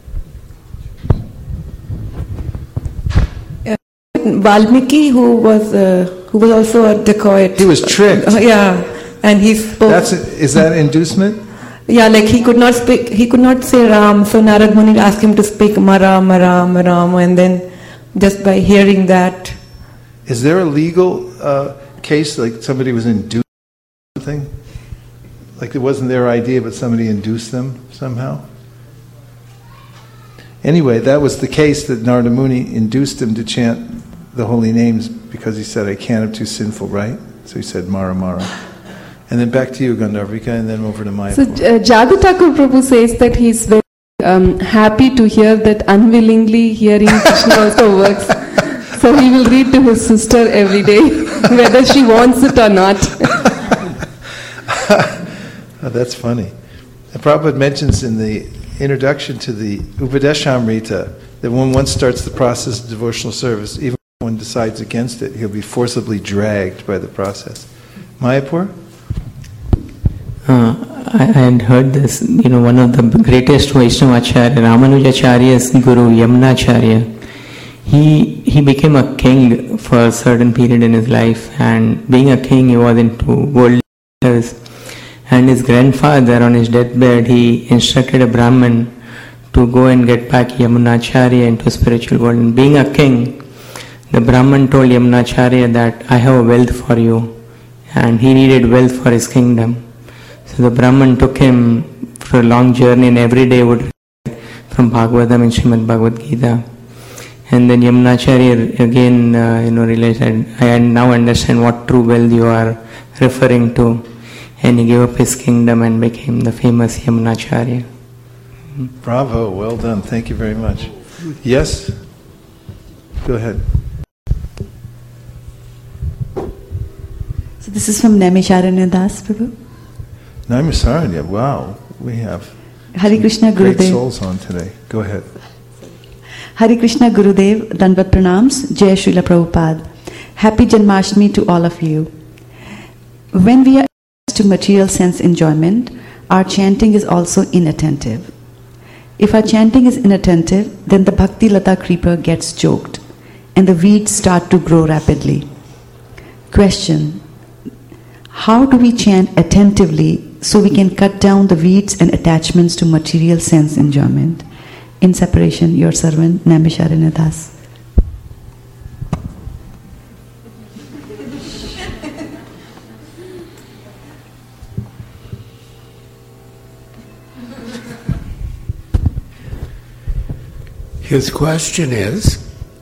Uh, Valmiki, who was uh, who was also a dacoit. He was tricked. Uh, yeah, and he spoke. That's a, is that inducement? Yeah, like he could not speak. He could not say Ram, so Narad Muni asked him to speak Maram, Maram, Maram, and then just by hearing that. Is there a legal uh, case like somebody was induced something? Like it wasn't their idea, but somebody induced them somehow? Anyway, that was the case that Narada Muni induced him to chant the holy names because he said, I can't, I'm too sinful, right? So he said, Mara Mara. And then back to you, Gandharvika, and then over to Mayapur. So uh, Jadu Thakur Prabhu says that he's very um, happy to hear that unwillingly hearing Krishna also works. So he will read to his sister every day, whether she wants it or not. Oh, that's funny. And Prabhupada mentions in the introduction to the Upadeshamrita that when one starts the process of devotional service, even when one decides against it, he'll be forcibly dragged by the process. Mayapur? Uh, I, I had heard this, you know, one of the greatest Vaishnavacharya, Ramanujacharya's guru, Yamunacharya, he he became a king for a certain period in his life, and being a king, he was into worldly matters. And his grandfather, on his deathbed, he instructed a Brahmin to go and get back Yamunacharya into spiritual world. And being a king, the Brahmin told Yamunacharya that I have a wealth for you, and he needed wealth for his kingdom. So the Brahmin took him for a long journey, and every day would read from Bhagavatam and Srimad Bhagavad Gita. And then Yamunacharya again, uh, you know, realized that I now understand what true wealth you are referring to. And he gave up his kingdom and became the famous Yamunacharya. Bravo, well done. Thank you very much. Yes? Go ahead. So this is from Naimisharanya Das, Prabhu. Naimisharanya, wow. We have Hare Krishna great Gurudev. souls on today. Go ahead. Hare Krishna Gurudev, Dandavat Pranams, Jai Srila Prabhupada. Happy Janmashtami to all of you. When we are to material sense enjoyment, our chanting is also inattentive. If our chanting is inattentive, then the Bhakti Lata creeper gets choked and the weeds start to grow rapidly. Question: how do we chant attentively so we can cut down the weeds and attachments to material sense enjoyment? In separation, your servant, Naimisharanya Das. His question is,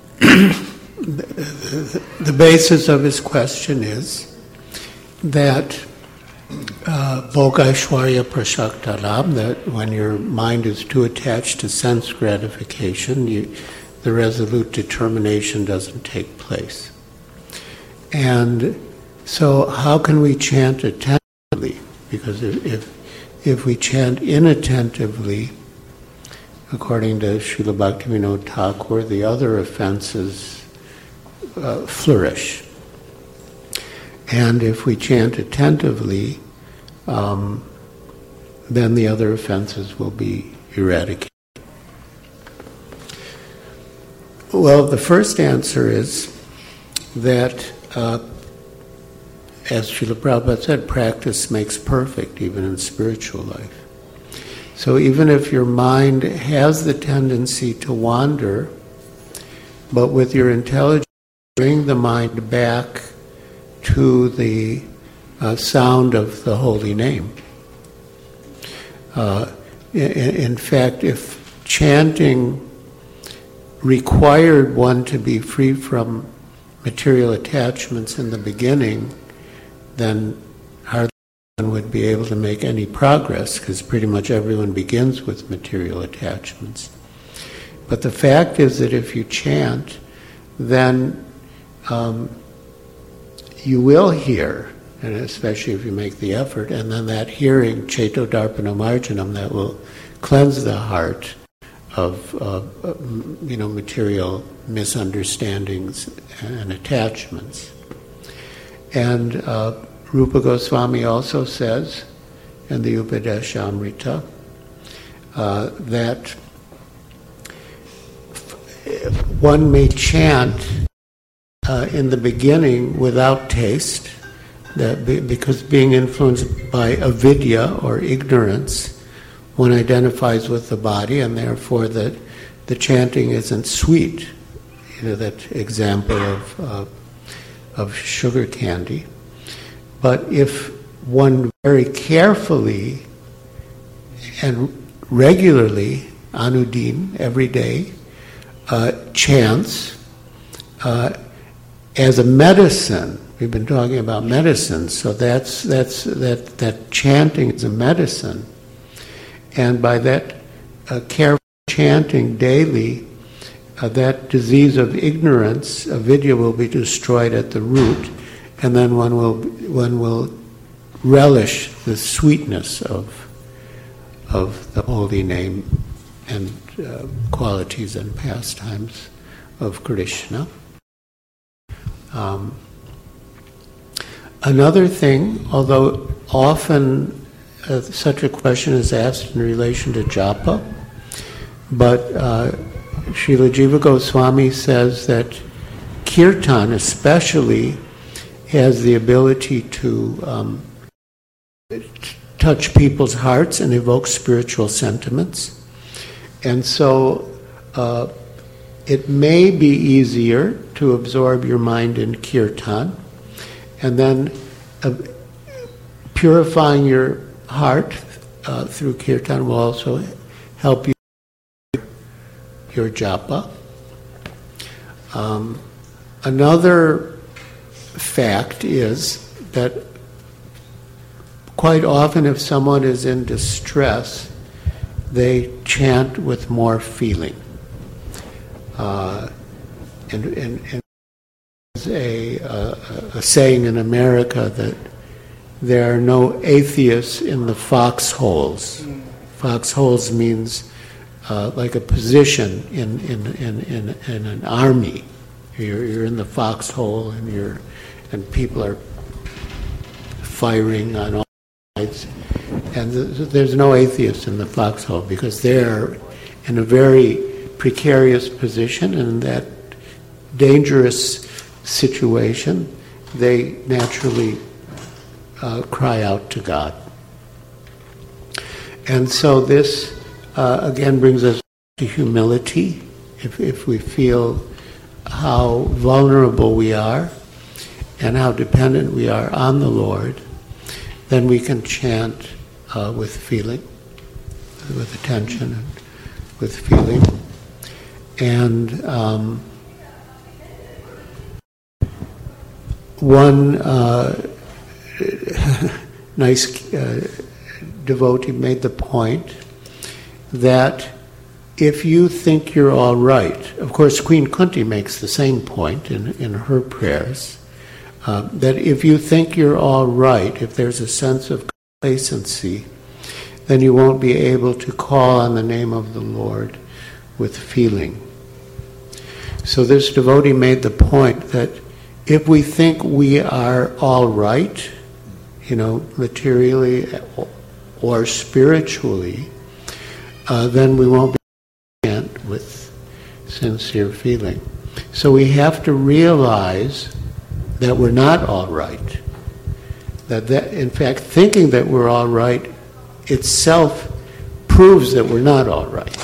the, the basis of his question is that uh, Bhogaishwarya Prashaktaram, that when your mind is too attached to sense gratification, you, the resolute determination doesn't take place. And so how can we chant attentively? Because if, if, if we chant inattentively, according to Srila Bhaktivinoda Thakur, the other offenses uh, flourish. And if we chant attentively, um, then the other offenses will be eradicated. Well, the first answer is that, uh, as Srila Prabhupada said, practice makes perfect, even in spiritual life. So even if your mind has the tendency to wander, but with your intelligence, bring the mind back to the uh, sound of the holy name. Uh, in, in fact, if chanting required one to be free from material attachments in the beginning, then hardly one would be able to make any progress, because pretty much everyone begins with material attachments. But the fact is that if you chant, then um, you will hear, and especially if you make the effort, and then that hearing, Cheto Darpana Marjanam, that will cleanse the heart of uh, you know material misunderstandings and attachments. And uh, Rupa Goswami also says in the Upadeshamrita uh, that one may chant uh, in the beginning without taste, that be, because being influenced by avidya or ignorance, one identifies with the body, and therefore that the chanting isn't sweet. You know, that example of uh, of sugar candy. But if one very carefully and regularly, anudin, every day, uh, chants, uh, as a medicine. We've been talking about medicine, so that's that's that that chanting is a medicine, and by that uh, careful chanting daily, uh, that disease of ignorance, avidya, will be destroyed at the root, and then one will one will relish the sweetness of of the holy name and uh, qualities and pastimes of Krishna. Um, Another thing, although often uh, such a question is asked in relation to japa, but uh, Srila Jiva Goswami says that kirtan especially has the ability to um, touch people's hearts and evoke spiritual sentiments. And so uh, it may be easier to absorb your mind in kirtan, and then uh, purifying your heart uh, through kirtan will also help you your japa. Um, another fact is that quite often if someone is in distress, they chant with more feeling. Uh, and, and, and A, a, a saying in America that there are no atheists in the foxholes. Mm. Foxholes means uh, like a position in, in, in, in, in an army. You're, you're in the foxhole and you're and people are firing on all sides. And th- there's no atheists in the foxhole because they're in a very precarious position, and in that dangerous situation, they naturally uh, cry out to God. And so this, uh, again, brings us to humility. If, if we feel how vulnerable we are and how dependent we are on the Lord, then we can chant uh, with feeling, with attention, and with feeling. And um, One uh, nice uh, devotee made the point that if you think you're all right, of course Queen Kunti makes the same point in, in her prayers, uh, that if you think you're all right, if there's a sense of complacency, then you won't be able to call on the name of the Lord with feeling. So this devotee made the point that if we think we are all right, you know, materially or spiritually, uh, then we won't be content with sincere feeling. So we have to realize that we're not all right. That, that in fact, thinking that we're all right itself proves that we're not all right.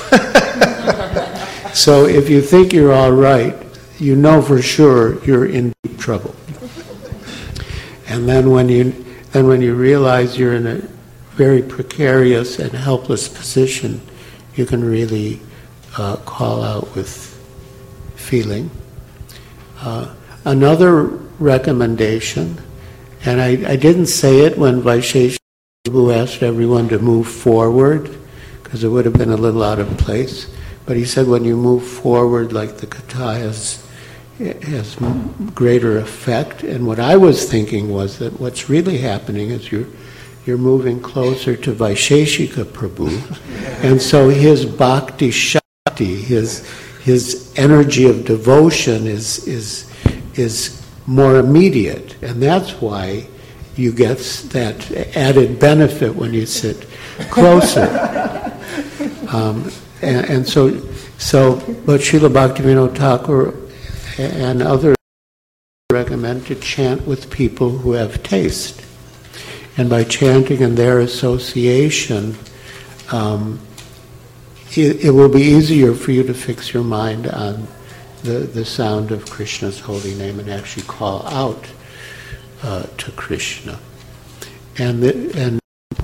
So if you think you're all right, you know for sure you're in deep trouble. And then when you then when you realize you're in a very precarious and helpless position, you can really uh, call out with feeling. Uh, another recommendation, and I, I didn't say it when Vaishesha Prabhu asked everyone to move forward, because it would have been a little out of place, but he said when you move forward like the katha has has greater effect. And what I was thinking was that what's really happening is you're you're moving closer to Vaisheshika Prabhu, and so his bhakti shakti, his his energy of devotion is is is more immediate, and that's why you get that added benefit when you sit closer. um, and, and so so, but Srila Bhaktivinoda Thakur and others recommend to chant with people who have taste. And by chanting in their association, um, it, it will be easier for you to fix your mind on the, the sound of Krishna's holy name and actually call out uh, to Krishna. And, the, and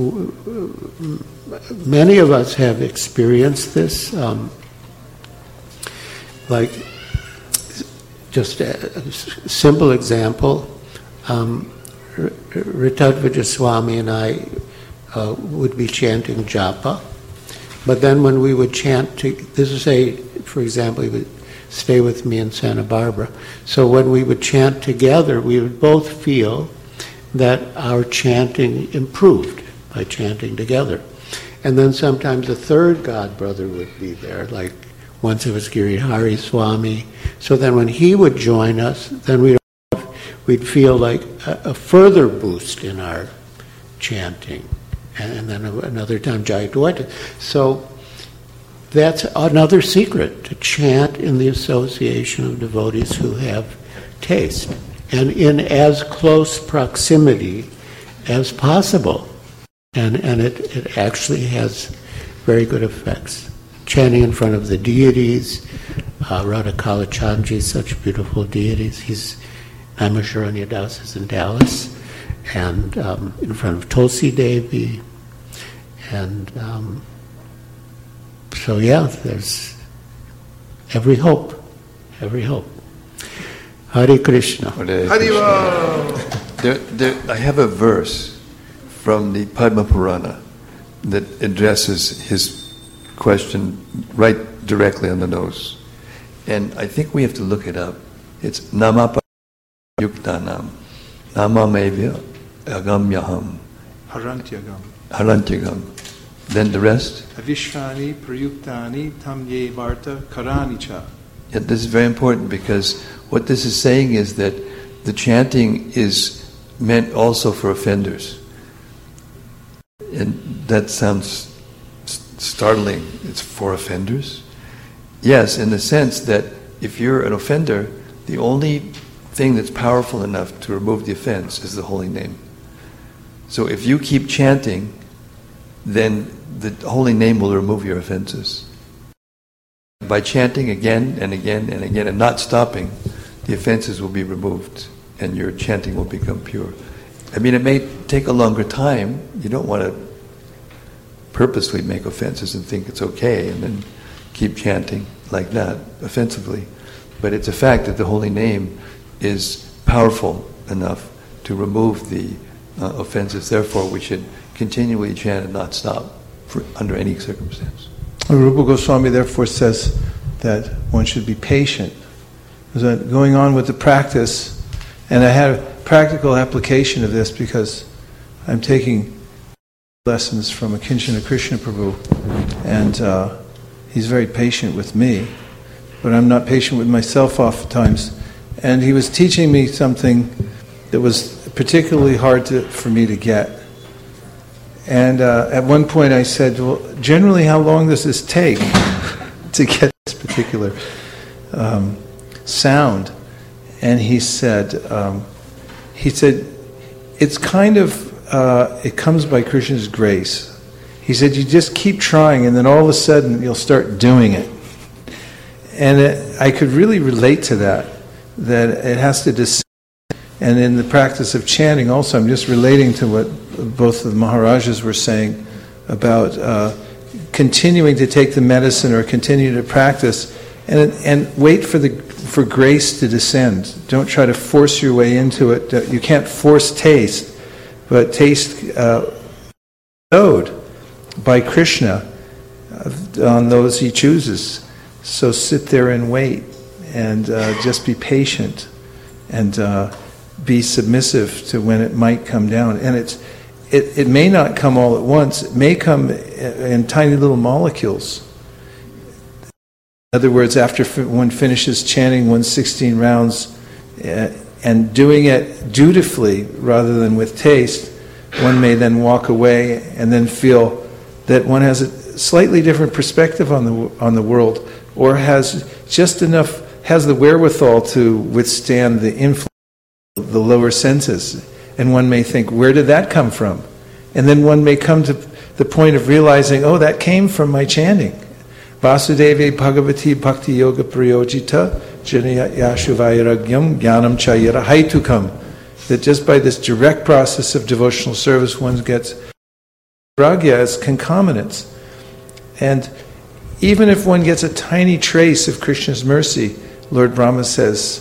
many of us have experienced this. Um, like just a, a simple example. Um, Ritadvaja Swami and I uh, would be chanting japa, but then when we would chant, to, this is a, for example, he would stay with me in Santa Barbara. So when we would chant together, we would both feel that our chanting improved by chanting together. And then sometimes a third god brother would be there, like once it was Girihari Swami. So then when he would join us, then we'd we'd feel like a, a further boost in our chanting. And, and then another time Jai Dwaita. So that's another secret, to chant in the association of devotees who have taste, and in as close proximity as possible. And, and it, it actually has very good effects. Chanting in front of the deities, uh, Radha Kalachandji, such beautiful deities. He's Naimisharanya Das is in Dallas, and um, in front of Tulsi Devi, and um, so yeah, there's every hope, every hope. Hare Krishna. Hare Krishna. There, there, I have a verse from the Padma Purana that addresses his question right directly on the nose, and I think we have to look it up. It's Namapa Yuktanam Namamevya Agamyaham Harantyagam. Harantyagam. Then the rest? Avishvani Prayuktani Tam Ye Varta Karanicha. Yeah, this is very important, because what this is saying is that the chanting is meant also for offenders. And that sounds startling. It's for offenders? Yes, in the sense that if you're an offender, the only thing that's powerful enough to remove the offense is the holy name. So if you keep chanting, then the holy name will remove your offenses. By chanting again and again and again and not stopping, the offenses will be removed and your chanting will become pure. I mean, it may take a longer time. You don't want to purposely make offenses and think it's okay and then keep chanting like that, offensively. But it's a fact that the holy name is powerful enough to remove the uh, offenses. Therefore, we should continually chant and not stop for, under any circumstance. Rupa Goswami therefore says that one should be patient. So going on with the practice, and I had a practical application of this because I'm taking lessons from Akinchana Krishna Prabhu, and uh, he's very patient with me, but I'm not patient with myself oftentimes. And he was teaching me something that was particularly hard to, for me to get. And uh, at one point I said, well, generally how long does this take to get this particular um, sound? And he said, um, he said, it's kind of, uh, it comes by Krishna's grace. He said, you just keep trying and then all of a sudden you'll start doing it. And it, I could really relate to that, that it has to descend. And in the practice of chanting also, I'm just relating to what both of the Maharajas were saying about uh, continuing to take the medicine or continue to practice and and wait for the for grace to descend. Don't try to force your way into it. You can't force taste, but taste uh, bestowed by Krishna on those he chooses. So sit there and wait, and uh, just be patient, and uh, be submissive to when it might come down. And it's it, it may not come all at once. It may come in tiny little molecules. In other words, after one finishes chanting one sixteen rounds uh, and doing it dutifully rather than with taste, one may then walk away and then feel that one has a slightly different perspective on the on the world, or has just enough, has the wherewithal to withstand the influence of the lower senses. And one may think, where did that come from? And then one may come to the point of realizing, oh, that came from my chanting. Vasudevi Bhagavati Bhakti Yoga Prayojita Janayashu Vairagyam Jnanam Chayara Haitukam. That just by this direct process of devotional service, one gets ragya as concomitants. And even if one gets a tiny trace of Krishna's mercy, Lord Brahma says,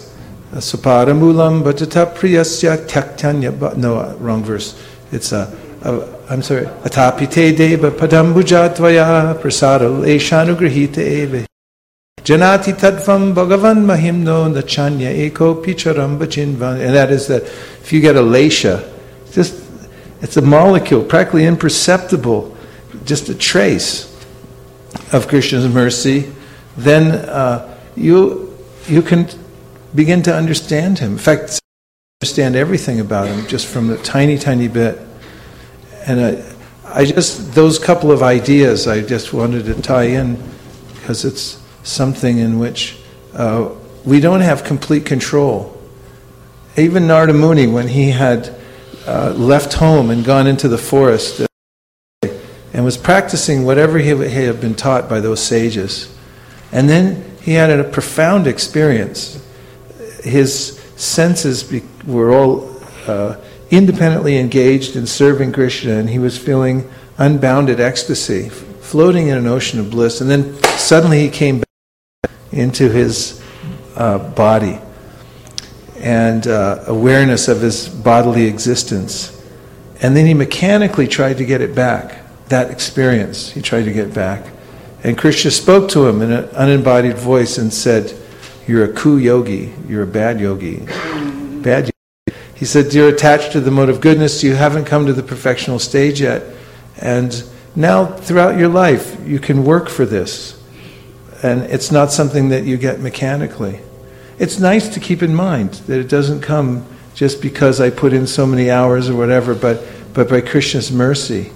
Supadamulam bhajata priyasya tyaktanya. No, wrong verse. It's a. Uh, I'm sorry. Atapite deva padambuja tvaya prasadal eshanugrahita eve. Janati tadvam bhagavan mahimno nachanya eko picharam bachinvan. And that is that if you get a lesha, just it's a molecule, practically imperceptible, just a trace of Krishna's mercy, then uh, you you can begin to understand him. In fact, understand everything about him just from a tiny, tiny bit. And I, I just, those couple of ideas I just wanted to tie in because it's something in which uh, we don't have complete control. Even Narada Muni, when he had uh, left home and gone into the forest uh, and was practicing whatever he, he had been taught by those sages, and then he had a profound experience. His senses be, were all uh, independently engaged in serving Krishna, and he was feeling unbounded ecstasy, floating in an ocean of bliss. And then suddenly he came back into his uh, body and uh, awareness of his bodily existence. And then he mechanically tried to get it back, that experience. He tried to get back. And Krishna spoke to him in an unembodied voice and said, "You're a ku yogi, you're a bad yogi." Bad yogi. He said, "You're attached to the mode of goodness, you haven't come to the perfectional stage yet. And now, throughout your life, you can work for this. And it's not something that you get mechanically." It's nice to keep in mind that it doesn't come just because I put in so many hours or whatever, but, but by Krishna's mercy.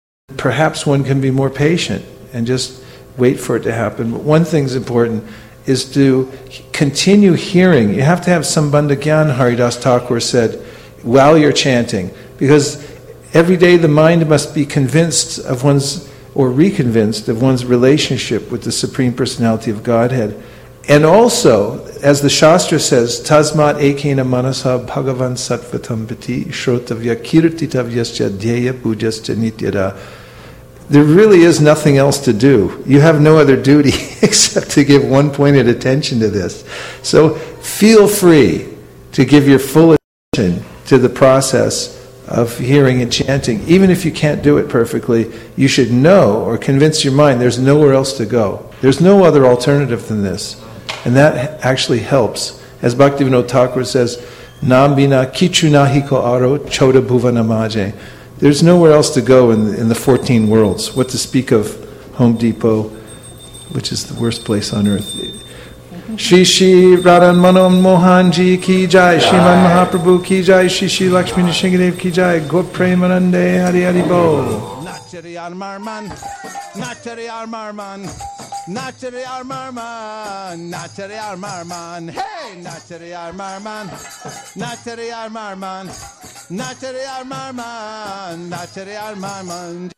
Perhaps one can be more patient and just wait for it to happen. But one thing's important is to continue hearing. You have to have Sambandha Gyan, Haridas Thakur said, while you're chanting. Because every day the mind must be convinced of one's, or reconvinced of one's relationship with the Supreme Personality of Godhead. And also, as the Shastra says, Tasmat ekena manasa bhagavan sattvatam piti shrotavya kirtitavyasya dhyaya pujasya nityada. There really is nothing else to do. You have no other duty except to give one-pointed attention to this. So feel free to give your full attention to the process of hearing and chanting. Even if you can't do it perfectly, you should know or convince your mind there's nowhere else to go. There's no other alternative than this. And that actually helps. As Bhaktivinoda Thakur says, Nam bina kichu nahi ko aro choda bhuvana maje. There's nowhere else to go in the, in the fourteen worlds. What to speak of Home Depot, which is the worst place on earth. Shri Shri Radhan Manon Mohan Ji ki jai, Shriman Mahaprabhu ki jai, Shri Shri Lakshmi Nrsimhadev ki jai, Gop Premanande Hari Hari Bo. Nachari Armarman, Nachari Armarman, Nachari Armarman, Nachari Armarman, hey, Nachari Armarman, Nachari Armarman, Nachari Armarman, Nachari Armarman.